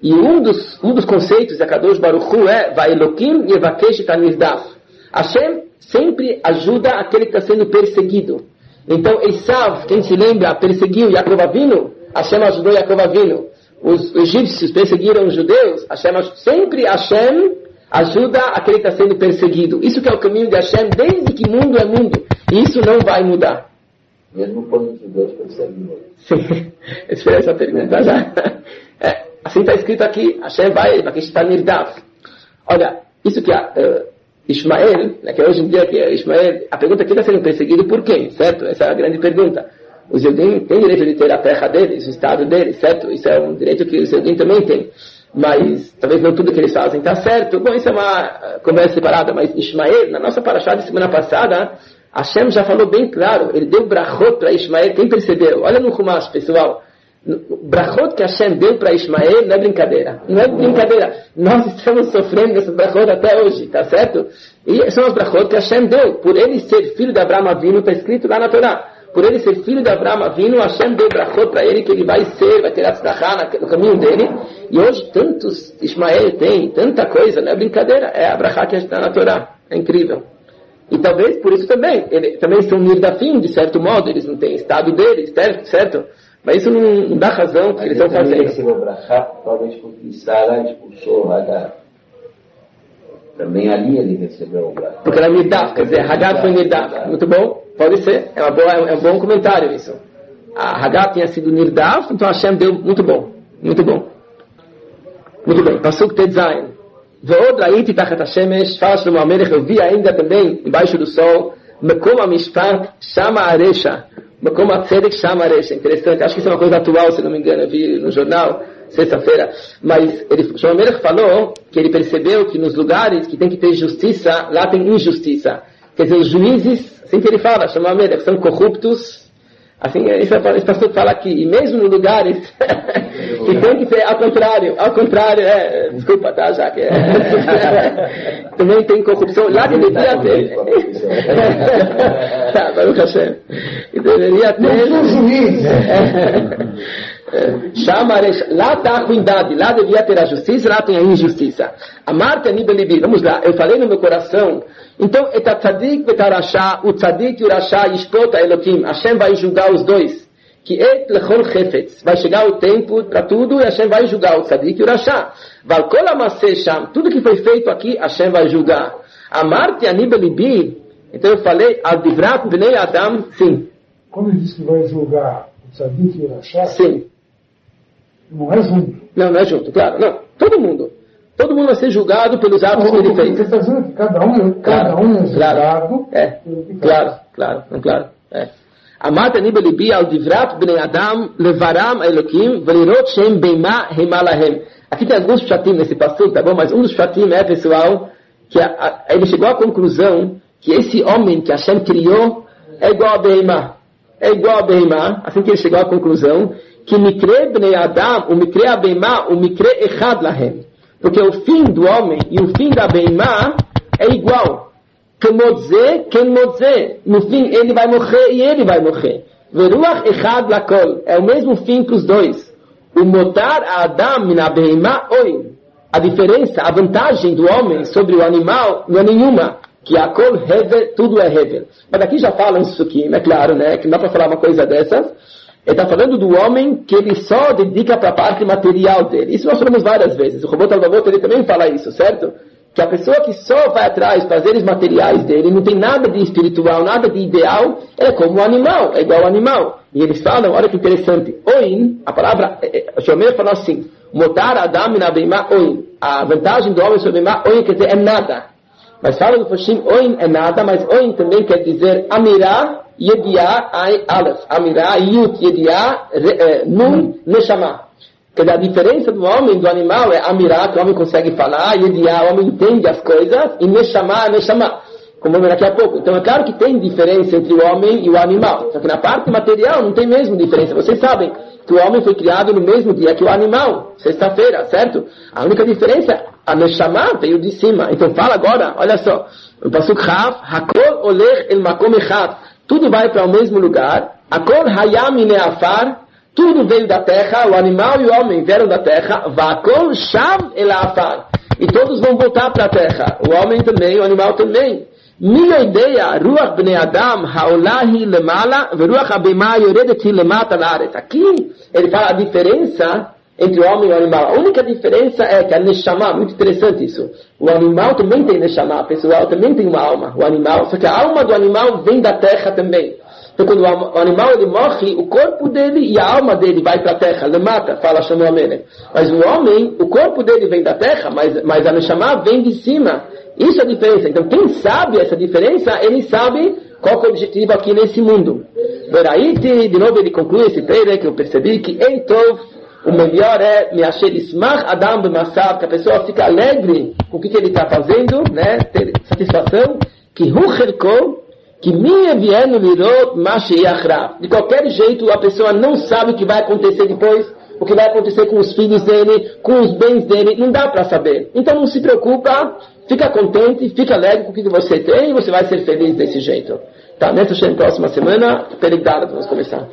E um dos, um dos conceitos de Akadosh Baruch Hu é Vaelokim Yevakesh Tanirdaf. Hashem sempre ajuda aquele que está sendo perseguido. Então, Esav, quem se lembra, perseguiu Yaakov Avinu, Hashem ajudou Yaakov Avinu. Os egípcios perseguiram os judeus, Hashem, sempre Hashem ajuda aquele que está sendo perseguido. Isso que é o caminho de Hashem desde que mundo é mundo. E isso não vai mudar. Mesmo quando os judeus perseguem. Sim, eu esperei essa pergunta já. É, assim está escrito aqui, Hashem vai, vai estar nirdaf. Olha, isso que uh, Ismael, né, que hoje em dia que é Ismael, a pergunta aqui está sendo perseguido por quem, certo? Essa é a grande pergunta. Os Yehudim têm direito de ter a terra deles, o estado deles, certo? Isso é um direito que os Yehudim também têm. Mas talvez não tudo que eles fazem está certo. Bom, isso é uma conversa separada, mas Ismael, na nossa paraxá de semana passada, Hashem já falou bem claro, ele deu brachot para Ismael, quem percebeu? Olha no Humash, pessoal. Brachot que Hashem deu para Ismael não é brincadeira. Não é brincadeira. Nós estamos sofrendo essas brachot até hoje, tá certo? E são as brachot que Hashem deu. Por ele ser filho de Abraão Avinu, está escrito lá na Torá. Por ele ser filho de Abraão Avinu, Hashem deu brachot para ele que ele vai ser, vai ter atzlachá no caminho dele. E hoje tantos Ismael tem, tanta coisa, não é brincadeira. É a brachá que está na Torá. É incrível. E talvez por isso também, eles também são nirdafim, de certo modo, eles não têm estado deles, certo? Mas isso não, não dá razão que eles estão fazendo. Ele recebeu brachá, talvez porque Sara expulsou Hagar. Também ali ele recebeu o brachá. Porque era nirdaf, quer dizer, Hagar foi nirdaf. Muito bom, pode ser, é, uma boa, é um bom comentário isso. A Hagar tinha sido nirdaf, então Hashem deu muito bom, muito bom. Muito bem, Pasuk Tetzayin. ועוד ראיתי תחת השמש, פר שלמה המלך, eu vi ainda também, embaixo do sol, מקום המשפט, שם הרשע, מקום הצדק, שם הרשע. Interessante, acho que isso é uma coisa atual, se não me engano, eu vi no jornal, sexta-feira, mas ele, Shlomo Melech falou que ele percebeu que nos lugares que tem que ter justiça, lá tem injustiça. Quer dizer, os juízes, assim que ele fala, Shlomo Melech, são corruptos. Assim, isso é pastor fala aqui, e mesmo nos lugares que tem que ser ao contrário, ao contrário, é, desculpa, tá, já que é, também tem corrupção, lá deveria ter. Tá, Baruch Hashem. E deveria ter. Não sou juiz. Chama, lá está a ruindade, lá devia ter a justiça, lá tem a injustiça. A Marta Nibelibi, vamos lá, eu falei no meu coração. Então, et tzadik et rasha, o tzadik e o rasha yishpot Elokim, Hashem vai julgar os dois. Que et lechol chefetz, vai chegar o tempo para tudo e Hashem vai julgar o tzadik e o rasha. Val kol amaseh sham, tudo que foi feito aqui, Hashem vai julgar. Amarti ani belibi, então eu falei, al divrat bnei Adam, sim. Quando ele diz que vai julgar o tzadik e o rasha, sim. Não é junto. Não, não é junto, claro, não. Todo mundo. Todo mundo vai ser julgado pelos atos que ele fez. Você está dizendo que cada um, é, cada um é julgado. Claro, é, claro, claro, claro. É. Amat ani belibi al divrat bnei Adam levaram Elokim velirot shem beima hemalahem. Aqui tem alguns pshatim nesse pastor, tá bom? Mas um dos pshatim é, pessoal, que a, a, ele chegou à conclusão que esse homem que Hashem criou é igual a beima. É igual a beima. Assim que ele chegou à conclusão que mikre bnei Adam, o mikre a beima, o mikre echad lahem. Porque o fim do homem e o fim da beimá é igual. Kemodze, kemodze. No fim, ele vai morrer e ele vai morrer. Veruach echad lakol. É o mesmo fim para os dois. O motar a Adam mina beimá oi. A diferença, a vantagem do homem sobre o animal não é nenhuma. Que a kol hevel, tudo é hevel. Mas aqui já falam isso aqui, é claro, né? Que não dá para falar uma coisa dessas. Ele está falando do homem que ele só dedica para a parte material dele. Isso nós falamos várias vezes. O Robot Alvavot, ele também fala isso, certo? Que a pessoa que só vai atrás dos prazeres materiais dele, não tem nada de espiritual, nada de ideal, é como um animal, é igual ao animal. E eles falam, olha que interessante, oin, a palavra, o Shomer falou assim, motar Adam min abeimá oin. A vantagem do homem sobre a beimá, oin quer dizer é nada. Mas fala do Foshim, oin é nada, mas oin também quer dizer amirá, Yediá, Ai, Aleph, Amirá, Yut, Yediá, Nun, Neshama. Quer dizer, a diferença do homem e do animal é Amirá, que o homem consegue falar, Yediá, o homem entende as coisas, e Neshama, Neshama, como vamos ver daqui a pouco. Então é claro que tem diferença entre o homem e o animal, só que na parte material não tem mesmo diferença. Vocês sabem que o homem foi criado no mesmo dia que o animal, sexta-feira, certo? A única diferença, a Neshama veio de cima. Então fala agora, olha só, o Pasuk Chav, Hakol olech el makom echad. Tudo vai para o mesmo lugar. Akol hayam ineafar. tudo veio da terra, o animal e o homem vieram da terra, Vakol Shav El Afar, e todos vão voltar para a terra, o homem também, o animal também. Minha ideia, Ruach Bnei Adam, Haolahi Lemala, Veruach Abema Yoredeti Lemata Laret. Aqui ele fala a diferença entre o homem e o animal. A única diferença é que a Neshama, muito interessante isso, o animal também tem Neshama, pessoal, também tem uma alma, o animal, só que a alma do animal vem da terra também. Então quando o animal ele morre, o corpo dele e a alma dele vai para a terra, Lemata, fala Shlomo Amelech. Mas o homem, o corpo dele vem da terra, mas, mas a Neshama vem de cima. Isso é a diferença. Então quem sabe essa diferença, ele sabe qual é o objetivo aqui nesse mundo. Veraiti, de novo ele conclui esse pere que eu percebi que Eitov, o melhor é Measher Ismach Adam B'Massav, que a pessoa fica alegre com o que, que ele está fazendo, né? Ter satisfação, que Hucherko, que minha vieno lirot Mashiachra. De qualquer jeito, a pessoa não sabe o que vai acontecer depois, o que vai acontecer com os filhos dele, com os bens dele, não dá para saber. Então não se preocupa, fica contente, fica alegre com o que você tem e você vai ser feliz desse jeito. Tá, nessa próxima semana, perigada, vamos começar.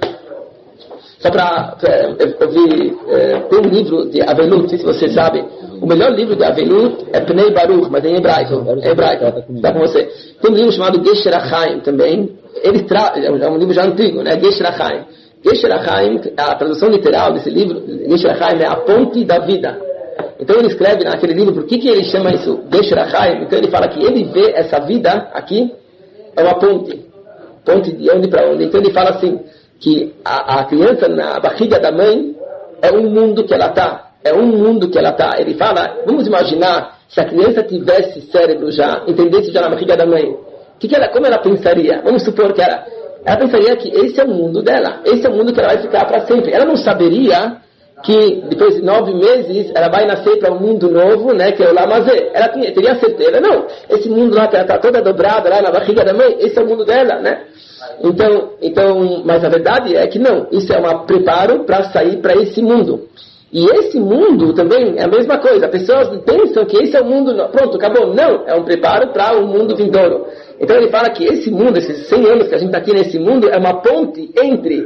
Só para, eu vi, é, tem um livro de Avelut, não sei se você sabe, o melhor livro de Avelut é Pnei Baruch, mas é em hebraico, é hebraico, está com você. Tem um livro chamado Gesher HaChaim também, ele tra... é um livro já antigo, né, Gesher HaChaim. Gesher HaChaim, a tradução literal desse livro, Gesher HaChaim é a ponte da vida. Então ele escreve naquele livro, por que, que ele chama isso Gesher HaChaim? Então ele fala que ele vê essa vida aqui, é uma ponte, ponte de onde para onde. Então ele fala assim, que a, a criança na barriga da mãe é um mundo que ela está, é um mundo que ela está. Ele fala, vamos imaginar se a criança tivesse cérebro já, entendesse já na barriga da mãe, que que ela, como ela pensaria? Vamos supor que ela, ela pensaria que esse é o mundo dela, esse é o mundo que ela vai ficar para sempre. Ela não saberia que depois de nove meses ela vai nascer para um mundo novo, né, que é o Lamazé. Ela tinha, teria certeza, não, esse mundo lá que ela está toda dobrada lá na barriga da mãe, esse é o mundo dela, né? Então, então, mas a verdade é que não, isso é um preparo para sair para esse mundo. E esse mundo também é a mesma coisa. As pessoas pensam que esse é o mundo, pronto, acabou. Não, é um preparo para o mundo vindouro. Então ele fala que esse mundo, esses cem anos que a gente está aqui nesse mundo, é uma ponte entre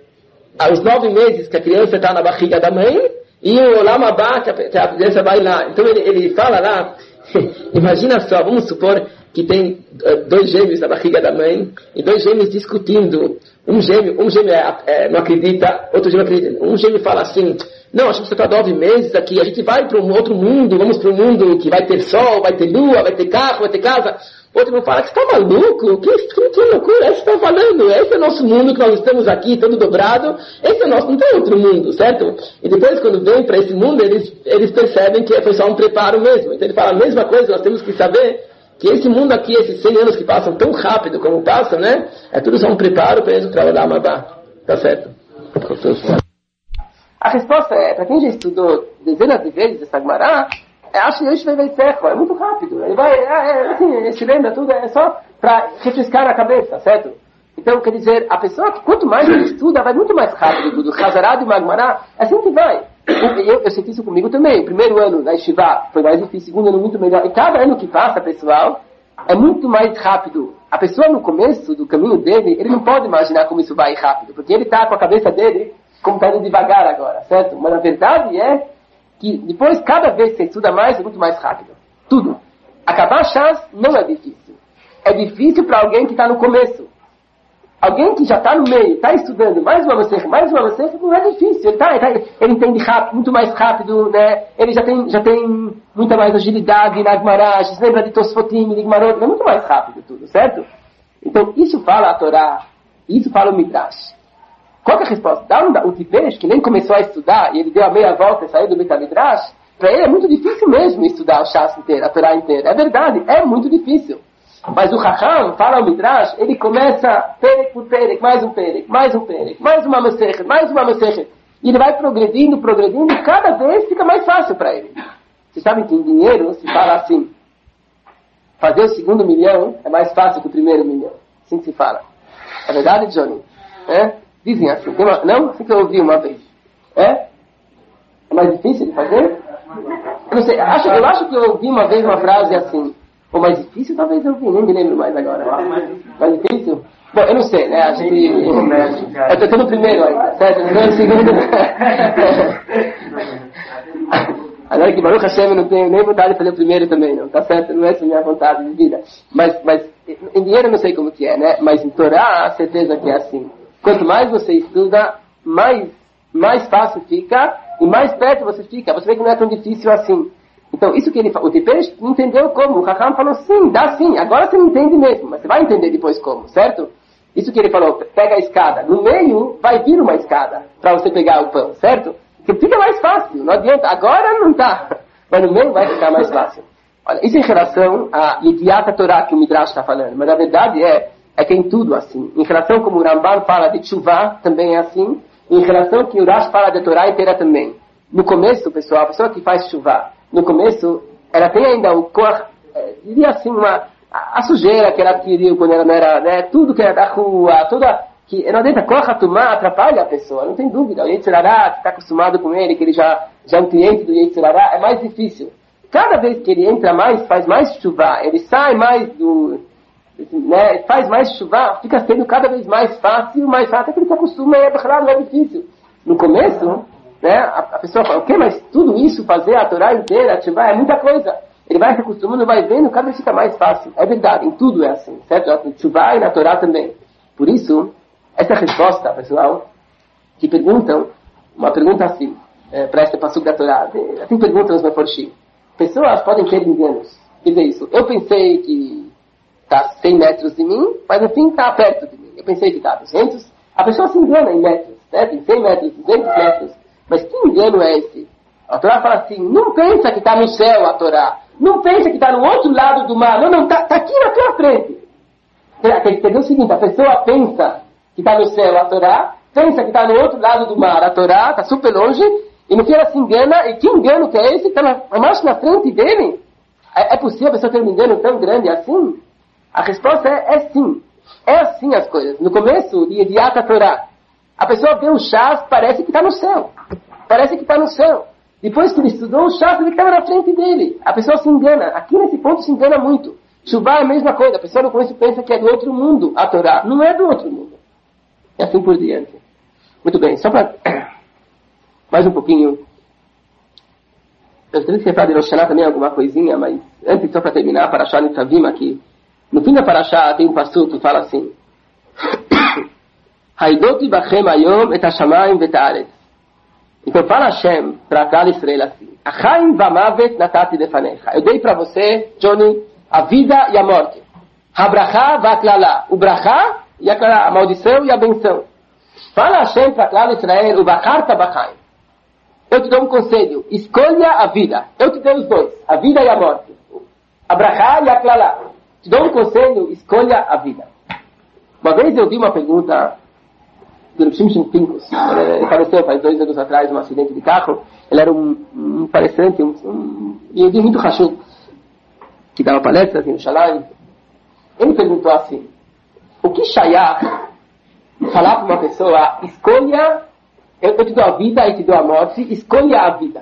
os nove meses que a criança está na barriga da mãe e o Olam Abá, que a criança vai lá. Então ele, ele fala lá, imagina só, vamos supor que tem uh, dois gêmeos na barriga da mãe, e dois gêmeos discutindo. Um gêmeo, um gêmeo é, é, não acredita, outro gêmeo acredita. Um gêmeo fala assim, não, a gente está nove meses aqui, a gente vai para um outro mundo, vamos para um mundo que vai ter sol, vai ter lua, vai ter carro, vai ter casa. Outro irmão fala, que você está maluco? Que, que, que loucura é que você está falando? Esse é o nosso mundo que nós estamos aqui, todo dobrado. Esse é o nosso, não tem outro mundo, certo? E depois, quando vem para esse mundo, eles, eles percebem que foi só um preparo mesmo. Então ele fala a mesma coisa, nós temos que saber que esse mundo aqui, esses cem anos que passam tão rápido como passam, né? É tudo só um preparo para eles para o Olam Abá. Tá certo? A resposta é, para quem já estudou dezenas de vezes essa Gemara, acho que isso vai ser, é muito rápido. Ele vai, é, assim, se lembra tudo, é só para refrescar a cabeça, certo? Então, quer dizer, a pessoa que quanto mais ele estuda, vai muito mais rápido. Do Hazará de Magmará, é assim que vai. Eu, eu senti isso comigo também. Primeiro ano na Yeshiva foi mais difícil, segundo ano muito melhor. E cada ano que passa, pessoal, é muito mais rápido. A pessoa no começo do caminho dele, ele não pode imaginar como isso vai rápido, porque ele está com a cabeça dele como está indo devagar agora, certo? Mas a verdade é que depois, cada vez que você estuda mais, é muito mais rápido. Tudo. Acabar chance não é difícil. É difícil para alguém que está no começo. Alguém que já está no meio, está estudando mais uma macerca, mais uma macerca, não é difícil. Ele, tá, ele, tá, ele entende rápido, muito mais rápido, né? Ele já tem, já tem muita mais agilidade na Gemara, se lembra de Tosfotim, de Gemarot, é muito mais rápido tudo, certo? Então, isso fala a Torá, isso fala o Midrash. Qual que é a resposta? Dá um, o Tipesh, que nem começou a estudar, e ele deu a meia volta e saiu do Midrash, para ele é muito difícil mesmo estudar o Shas inteiro, a Torá inteira. É verdade, é muito difícil. Mas o Chacham, fala o Midrash, ele começa perek por perek, mais um perek, mais um perek, mais uma macerca, mais uma macerca. E ele vai progredindo, progredindo, e cada vez fica mais fácil para ele. Vocês sabem que em dinheiro se fala assim, fazer o segundo milhão é mais fácil que o primeiro milhão. Assim que se fala. É verdade, Johnny? É? Dizem assim. Tem uma, não? Assim que eu ouvi uma vez. É? É mais difícil de fazer? Eu não sei. Acho, eu acho que eu ouvi uma vez uma frase assim. O mais difícil talvez eu vi, nem me lembro mais agora. Mais difícil? Bom, eu não sei, né? A gente... Eu tô, tô no primeiro ainda, certo? No segundo... Agora que Baruch Hashem eu não tenho nem vontade de fazer o primeiro também, não. Tá certo? Não é essa a minha vontade de vida. Mas, mas em dinheiro eu não sei como que é, né? Mas em Torá, a certeza que é assim. Quanto mais você estuda, mais, mais fácil fica e mais perto você fica. Você vê que não é tão difícil assim. Então, isso que ele falou, o Tipesh não entendeu como. O Raham falou, sim, dá sim. Agora você não entende mesmo, mas você vai entender depois como, certo? Isso que ele falou, pega a escada. No meio, vai vir uma escada para você pegar o pão, certo? Que fica mais fácil, não adianta. Agora não tá, mas no meio vai ficar mais fácil. Olha, isso em relação a Yediat Torá que o Midrash está falando. Mas a verdade é, é que é em tudo assim. Em relação como o Ramban fala de Tshuvah, também é assim. Em relação que o Rash fala de Torá inteira também. No começo, pessoal, a pessoa que faz Tshuvah, no começo, ela tem ainda o cor, é, diria assim, uma, a, a sujeira que ela adquiriu quando ela não era, né, tudo que era da rua, toda, que não adianta, corra tomar, atrapalha a pessoa, não tem dúvida. O Yetzer Hara, que está acostumado com ele, que ele já, já é um cliente do Yetzer Hara, é mais difícil. Cada vez que ele entra mais, faz mais Tshuvah, ele sai mais do, né, faz mais Tshuvah, fica sendo cada vez mais fácil, mais fácil, até que ele se acostuma e é, claro, não é difícil. No começo, né, a, a pessoa fala, o quê? Mas tudo isso, fazer a Torá inteira, a Tshuvah, é muita coisa. Ele vai se acostumando, vai vendo, cada vez fica mais fácil. É verdade, em tudo é assim, certo? Na Tshuvah e na Torá também. Por isso, essa resposta, pessoal, que perguntam, uma pergunta assim, é, para esse passuco da Torá, assim perguntam os Meforshim. Pessoas podem ter enganos. Quer dizer isso, eu pensei que está cem metros de mim, mas no fim está perto de mim. Eu pensei que está a duzentos. A pessoa se engana em metros, certo? Em cem metros, duzentos metros. Mas que engano é esse? A Torá fala assim, não pensa que está no céu a Torá. Não pensa que está no outro lado do mar. Não, não, está tá aqui na tua frente. Quer dizer o seguinte, a pessoa pensa que está no céu a Torá, pensa que está no outro lado do mar a Torá, está super longe, e no que ela se engana, e que engano que é esse? Está mais na frente dele? É, é possível a pessoa ter um engano tão grande assim? A resposta é, é sim. É assim as coisas. No começo, de Yediat Torá, a pessoa vê o chás, parece que está no céu. Parece que está no céu. Depois que ele estudou o chás, ele estava na frente dele. A pessoa se engana. Aqui nesse ponto se engana muito. Tshuvah é a mesma coisa. A pessoa no começo pensa que é do outro mundo, a Torá. Não é do outro mundo. E assim por diante. Muito bem, só para mais um pouquinho. Eu teria que falar de Rosh Hashanah também alguma coisinha, mas antes, só para terminar, para achar no Tavim aqui. No fim da Parashá tem um passuco que fala assim: Haidoti bachem ayom et hashamayim vet haaretz. Então fala Hashem para Klal Israel assim: Achaim vamavet natati lefanecha. Eu dei para você, Johnny, a vida e a morte. Habracha vaklala. O brachá e a maldição e a benção. Fala Hashem para Klal Israel: Ubacharta bachaim. Eu te dou um conselho: escolha a vida. Eu te dou os dois, a vida e a morte. A brachá e a klala. Te dou um conselho: escolha a vida. Uma vez eu vi uma pergunta do Rav Shimshon Pincus. Ele faleceu faz dois anos atrás num acidente de carro. Ele era um, um palestrante, um, um Yehudi muito rachou, que dava palestras em Yerushalayim. Ele perguntou assim: o que shayach falar para uma pessoa, escolha, eu, eu te dou a vida e te dou a morte, escolha a vida.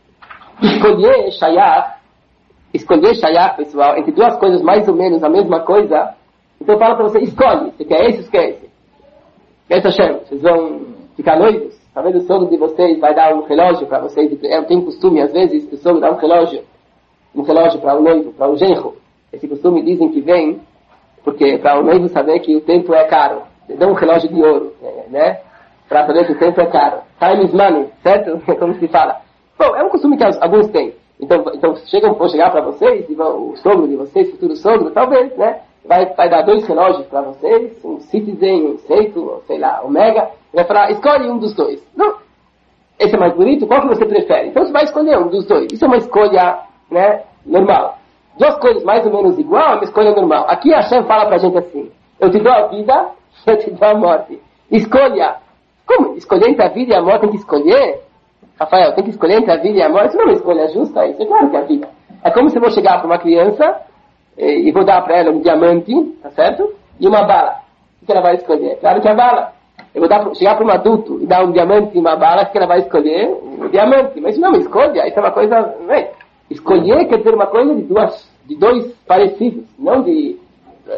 Escolher shayach, escolher shayach, pessoal, entre duas coisas mais ou menos a mesma coisa. Então fala para você, escolhe, você quer esse ou você quer esse? Essa chama, vocês vão ficar noivos? Talvez o sogro de vocês vai dar um relógio para vocês. Eu tenho costume, às vezes, o sogro dá um relógio, um relógio para o noivo, para o genro. Esse costume dizem que vem, porque para o noivo saber que o tempo é caro. Dá um relógio de ouro, né? Para saber que o tempo é caro. Time is money, certo? Como se fala. Bom, é um costume que alguns têm. Então, então chegam, vão chegar para vocês, e vão, o sogro de vocês, futuro sogro, talvez, né? Vai, vai dar dois relógios para vocês, um Citizen, um Seiko, sei lá, Omega. Vai falar, escolhe um dos dois. Não, esse é mais bonito, qual que você prefere? Então você vai escolher um dos dois. Isso é uma escolha, né, normal. Duas coisas mais ou menos igual é uma escolha normal. Aqui a Hashem fala pra gente assim: eu te dou a vida, eu te dou a morte. Escolha. Como? Escolher entre a vida e a morte tem que escolher? Rafael, tem que escolher entre a vida e a morte? Isso não é uma escolha justa, isso é claro que é a vida. É como se eu vou chegar para uma criança e vou dar para ela um diamante, tá certo? E uma bala. O que ela vai escolher? Claro que é a bala. Eu vou dar, chegar para um adulto e dar um diamante e uma bala, o que ela vai escolher? Um diamante. Mas isso não é uma escolha, isso é uma coisa... Não é? Escolher quer dizer uma coisa de, duas, de dois parecidos, não de...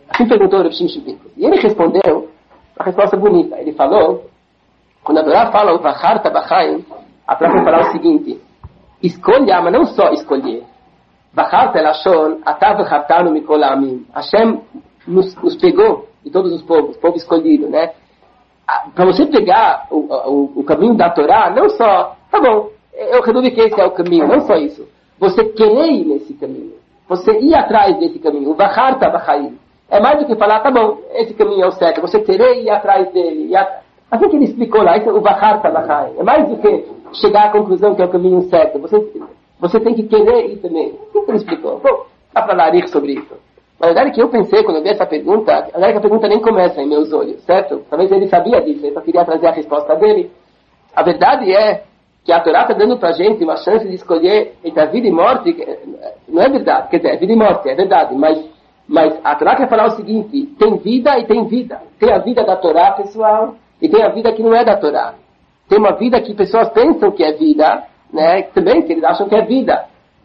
Assim perguntou o Rav Shimshon Pinkus. E ele respondeu uma resposta bonita. Ele falou, quando a Torá fala o Vacharta Bachayim, a Torá vai falar o seguinte, escolha, mas não só escolher. Vacharta Elashon, Atav Vachartanu Mikol Amim. Hashem nos, nos pegou de todos os povos, povo escolhido, né? Para você pegar o, o, o caminho da Torá, não só, tá bom, eu resolvi que esse é o caminho, não só isso. Você querer ir nesse caminho. Você ir atrás desse caminho. O Vacharta Bachayim. É mais do que falar, tá bom, esse caminho é o certo. Você querer ir atrás dele. A... Assim que ele explicou lá, isso é o Vacharta Bachayim. É mais do que chegar à conclusão que é o caminho certo. Você, você tem que querer ir também. Assim que ele explicou. Bom, dá para larir sobre isso. Mas a verdade é que eu pensei, quando eu vi essa pergunta, a verdade é que a pergunta nem começa em meus olhos, certo? Talvez ele sabia disso, ele só queria trazer a resposta dele. A verdade é que a Torá está dando para a gente uma chance de escolher entre a vida e morte. Não é verdade, quer dizer, é vida e morte, é verdade, mas, mas a Torá quer falar o seguinte, tem vida e tem vida. Tem a vida da Torá, pessoal, e tem a vida que não é da Torá. Tem uma vida que pessoas pensam que é vida, né, também que eles acham que é vida.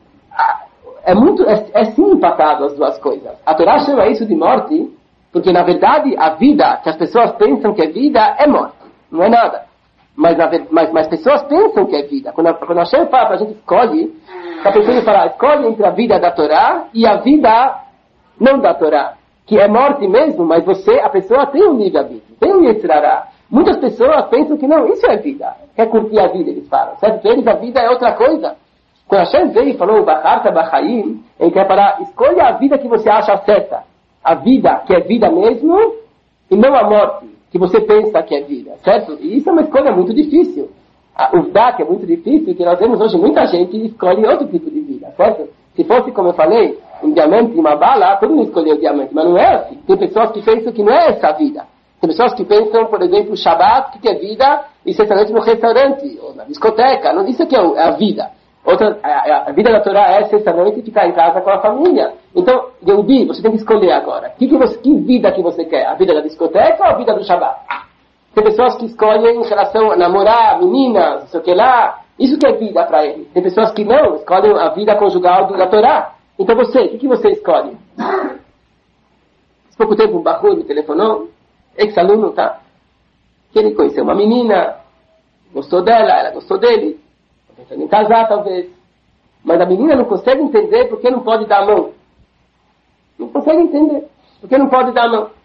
É muito, é, é sim empatado as duas coisas. A Torá chama isso de morte, porque na verdade a vida que as pessoas pensam que é vida é morte, não é nada. Mas, mas, mas pessoas pensam que é vida. Quando a, quando a Hashem fala para a gente escolhe, está pensando em falar, escolhe entre a vida da Torá e a vida não da Torá, que é morte mesmo, mas você, a pessoa tem um livre-arbítrio, tem um Yetzirará. Muitas pessoas pensam que não, isso é vida. Quer curtir a vida, eles falam. Certo? Para eles a vida é outra coisa. Quando a Hashem veio e falou, Bacharta Bachayim, ele quer falar, escolha a vida que você acha certa. A vida que é vida mesmo, e não a morte, que você pensa que é vida, certo? E isso é uma escolha muito difícil. O V D A C é muito difícil, que nós vemos hoje muita gente que escolhe outro tipo de vida, certo? Se fosse, como eu falei, um diamante e uma bala, todo mundo escolheu o diamante, mas não é assim. Tem pessoas que pensam que não é essa a vida. Tem pessoas que pensam, por exemplo, o Shabbat, que é vida, e ser no restaurante, ou na discoteca, não, isso aqui é a vida. Outra, a, a vida da Torá é sexta-noite e ficar em casa com a família. Então, Yehudi, você tem que escolher agora. Que, que, você, que vida que você quer? A vida da discoteca ou a vida do Shabbat? Tem pessoas que escolhem em relação a namorar, meninas, não sei o que lá. Isso que é vida para ele. Tem pessoas que não, escolhem a vida conjugal da Torá. Então você, o que, que você escolhe? Há pouco tempo um Bahur me telefonou, ex-aluno, tá? Que ele conheceu uma menina, gostou dela, ela gostou dele. Pensando em casar, talvez. Mas a menina não consegue entender porque não pode dar a mão. Não consegue entender porque não pode dar a mão.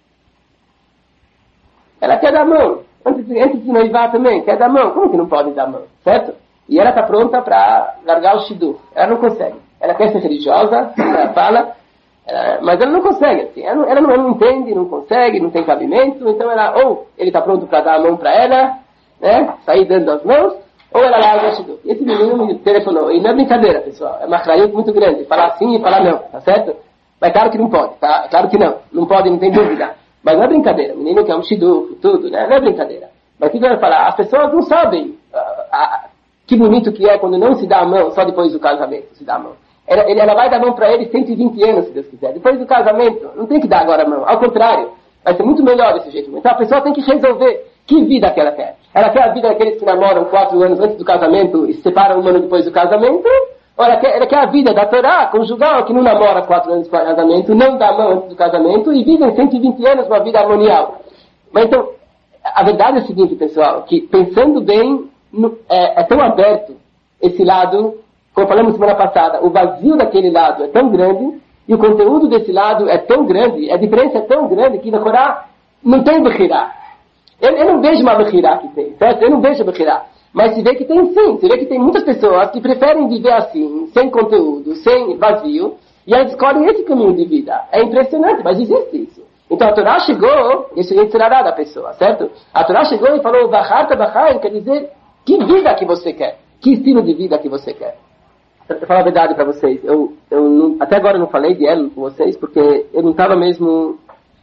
Ela quer dar a mão. Antes de, antes de noivar também, quer dar a mão. Como que não pode dar a mão? Certo? E ela está pronta para largar o shidur. Ela não consegue. Ela quer ser religiosa, ela fala, ela, mas ela não consegue. Assim. Ela, não, ela, não, ela não entende, não consegue, não tem cabimento. Então ela, ou ele está pronto para dar a mão para ela, né? Sair dando as mãos, ou ela larga o shidur. Esse menino me telefonou. E não é brincadeira, pessoal. É uma craída muito grande. Falar sim e falar não, tá certo? Mas claro que não pode, tá? Claro que não. Não pode, não tem dúvida. Mas não é brincadeira. O menino quer um shidur, tudo, né? Não é brincadeira. Mas o que eu quero falar? As pessoas não sabem uh, uh, que bonito que é quando não se dá a mão só depois do casamento, se dá a mão. Ela, ela vai dar a mão para ele cento e vinte anos, se Deus quiser. Depois do casamento, não tem que dar agora a mão. Ao contrário, vai ser muito melhor desse jeito. Então a pessoa tem que resolver que vida que ela quer. Ela quer a vida daqueles que namoram quatro anos antes do casamento e se separam um ano depois do casamento, ou ela quer, ela quer a vida da Torá conjugal, que não namora quatro anos para o casamento, não dá a mão antes do casamento e vivem cento e vinte anos uma vida harmonial. Mas então, a verdade é a seguinte, pessoal, que pensando bem, é, é tão aberto esse lado, como falamos semana passada, o vazio daquele lado é tão grande e o conteúdo desse lado é tão grande, a diferença é tão grande que na Torá não tem bechirá. Eu, eu não vejo uma bechirá que tem, certo? Eu não vejo bechirá. Mas se vê que tem sim, se vê que tem muitas pessoas que preferem viver assim, sem conteúdo, sem vazio, e elas escolhem esse caminho de vida. É impressionante, mas existe isso. Então a Torá chegou, isso é ensinará da pessoa, certo? A Torá chegou e falou, Vacharta Bachayim, quer dizer, que vida que você quer? Que estilo de vida que você quer? Eu vou falar a verdade para vocês, eu, eu não, até agora eu não falei de Elul com vocês, porque eu não estava mesmo,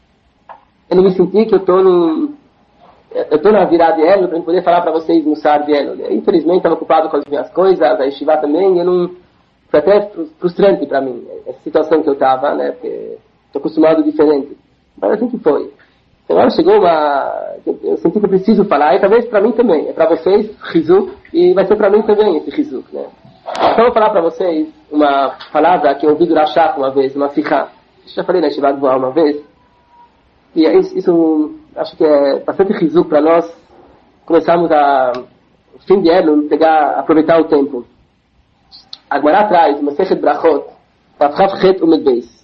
eu não me senti que eu estou num... Eu estou na virada de Elul para poder falar para vocês no Sar de Elul. Infelizmente estava ocupado com as minhas coisas, a Yeshiva também, eu não... Foi até frustrante para mim, essa situação que eu estava, né, porque estou acostumado diferente. Mas assim que foi. Agora chegou uma... Eu senti que eu preciso falar, e talvez para mim também. É para vocês, Rizuk, e vai ser para mim também esse Rizuk, né. Então eu vou falar para vocês uma palavra que eu ouvi do Rashach uma vez, uma Sikha. Já falei na Yeshiva de Boa uma vez. E isso, isso acho que é bastante riso para nós começarmos a, fim de ano, pegar, aproveitar o tempo. Agora atrás, Masechet Brachot, Tafchav Chet Umed Beis.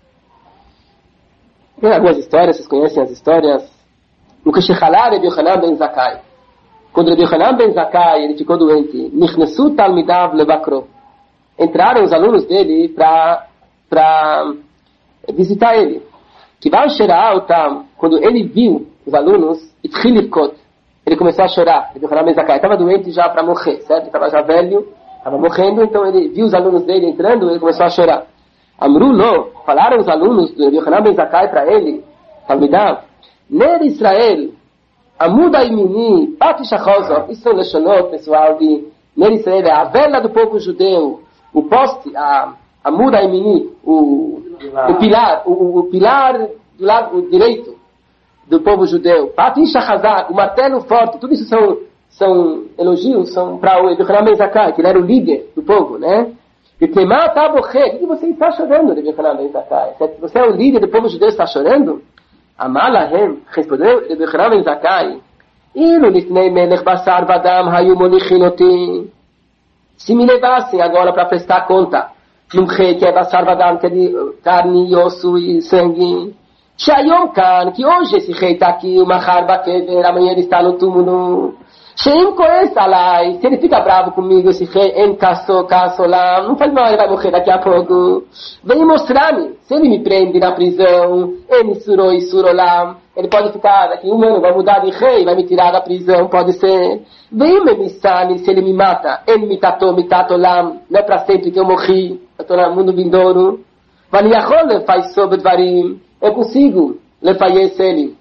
Tem algumas histórias, vocês conhecem as histórias. No que Shechalá Rebbe Yochanan ben Zakkai. Quando Rebbe Yochanan ben Zakkai ele ficou doente, Nichnesu Talmidav Levakro. Entraram os alunos dele para para visitar ele. Kivar Shera'a Otam, quando ele viu os alunos, Itchil Livkot, ele começou a chorar. Rebbe Yochanan ben Zakkai estava doente já para morrer, certo? Estava já velho, estava morrendo, então ele viu os alunos dele entrando, ele começou a chorar. Amru lo, falaram os alunos do Rebbe Yochanan ben Zakkai para ele, Talmidav, Ner Israel, Amuda Imini, Pati Shachozov, isso são leshonot, pessoal, de Ner Israel, a vela do povo judeu, o poste, a Amuda Imini, o, o pilar, o, o pilar do lado direito do povo judeu, Pati Shachazak, o martelo forte, tudo isso são, são elogios, são para o Rebbe Yochanan ben Zakkai, que ele era o líder do povo, né? E que mata a borrer, o que você está chorando, Rebbe Yochanan ben Zakkai? Você é o líder do povo judeu, está chorando? Amalahem, respondeu Rebbe Yochanan ben Zakkai, Ilu lifnei melech basar vadam hayu molichin oti. Se me levassem agora para prestar conta de um rei que é basar vadam, que é de carne, osso e sangue, Shayom kan, que hoje esse rei está aqui, o Mahar Bakever, amanhã ele está no túmulo, Sheim Koes Alai, se ele fica bravo comigo, esse rei, em Kasso, Kassolam, não faz mal, ele vai morrer daqui a pouco. Vem mostrar-me, se ele me prende na prisão, em Suroi Surolam, ele pode ficar daqui um ano, vai mudar de rei, vai me tirar da prisão, pode ser. Vem me missane, se ele me mata, em Mitato, Mitatolam, não é para sempre que eu morri, eu estou no mundo vindouro. Vaniachol faz sobre Dvarim, eu consigo lefaies ele.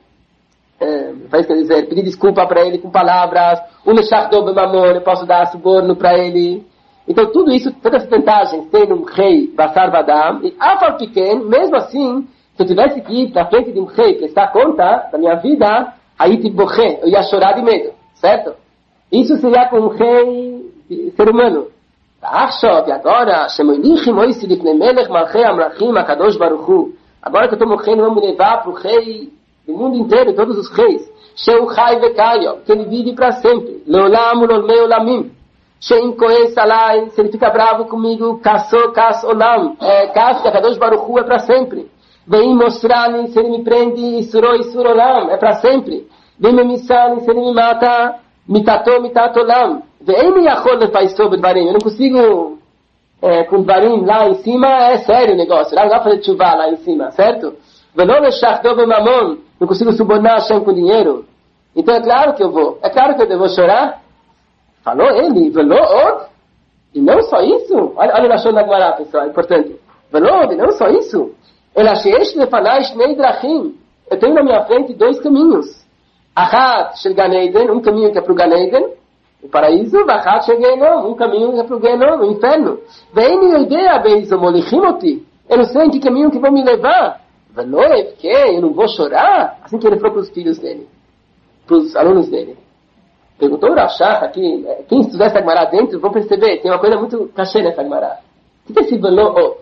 É, faz quer dizer, pedir desculpa para ele com palavras, um mechardou bemamon, eu posso dar suborno para ele. Então tudo isso, todas as vantagens tem um rei Basar Vadam, e Afal pequeno, mesmo assim, se eu tivesse que ir na frente de um rei que está conta da minha vida, aí tipo morrer, eu ia chorar de medo, certo? Isso seria com um rei ser humano. Achov, agora, Shemoilichim Oisilif Nemelech Malchei Amrachim Akadosh Baruchu. Agora que eu estou morrendo, vamos me levar para o rei do mundo inteiro, todos os reis. Sheu Chai Vekayo, que ele vive para sempre. Leolam Ulolmei Olamim. Sheim Koes Alai, se ele fica bravo comigo, Kasso Kas Olam. Kas, que Akadosh Baruchu é para sempre. Vem mostrar-me, se ele me prende, Isuro Isur Olam, é para sempre. Vem me missar, se ele me mata, Mitato Mitato Olam. Vem me Yachol faz sobre Dvarim. Eu não consigo, é, com Dvarim lá em cima, é sério o negócio. Lá não dá para fazer chuva lá em cima, certo? Velô Meshachdov Mamon. Não consigo subornar Hashem com dinheiro. Então é claro que eu vou. É claro que eu devo chorar. Falou ele, velô od. E não só isso. Olha, olha o Lashon da Gemara, pessoal, é importante. Velô od, e não só isso. El Asheesh Lefanai Shnei Drachim. Eu tenho na minha frente dois caminhos. Achat Shel Gan Eden, um caminho que é para o Gan Eden, o paraíso, Vachat Shel Gehenom, um caminho que é para o Gehenom, o inferno. Vem eu ideia, Beizo Molichimoti. Eu não sei em que caminho que vão me levar. Veloev, que eu não vou chorar? Assim que ele falou para os filhos dele, para os alunos dele. Perguntou o Rashach aqui, quem estudar essa Gemara dentro, vão perceber, tem uma coisa muito cachê nessa Gemara. O que é esse Veloev?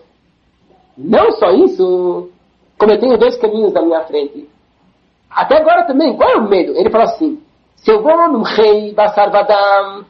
Não só isso, como eu tenho dois caminhos na minha frente. Até agora também, qual é o medo? Ele falou assim, se eu vou num rei, Basar Vadam,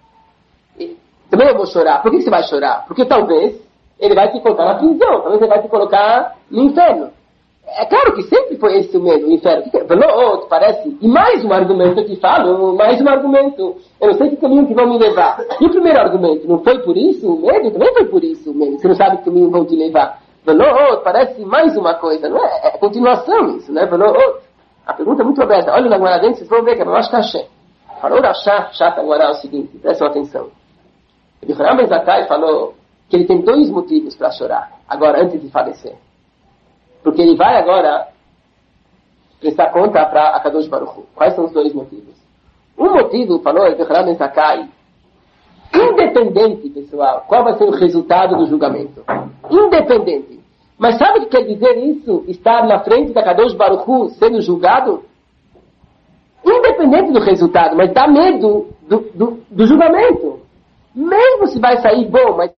também eu vou chorar. Por que você vai chorar? Porque talvez ele vai te colocar na prisão, talvez ele vai te colocar no inferno. É claro que sempre foi esse o medo, o inferno. Falou, parece. E mais um argumento que falo, mais um argumento. Eu não sei que caminho que vão me levar. E o primeiro argumento, não foi por isso o medo? Também foi por isso o medo. Você não sabe que caminho vão te levar. Falou, parece mais uma coisa, não é? É continuação isso, né? Falou, a pergunta é muito aberta. Olha na Gemara dentro, vocês vão ver que é mais cachê. Falou Rashá, chata agora é o seguinte, prestem atenção. Rebbe Yochanan ben Zakkai falou que ele tem dois motivos para chorar, agora antes de falecer. Porque ele vai agora prestar conta para Akadosh Baruch Hu. Quais são os dois motivos? Um motivo, falou Rebbe Yochanan ben Zakkai, independente, pessoal, qual vai ser o resultado do julgamento. Independente. Mas sabe o que quer dizer isso? Estar na frente da Akadosh Baruch Hu sendo julgado? Independente do resultado, mas dá medo do, do, do julgamento. Mesmo se vai sair bom, mas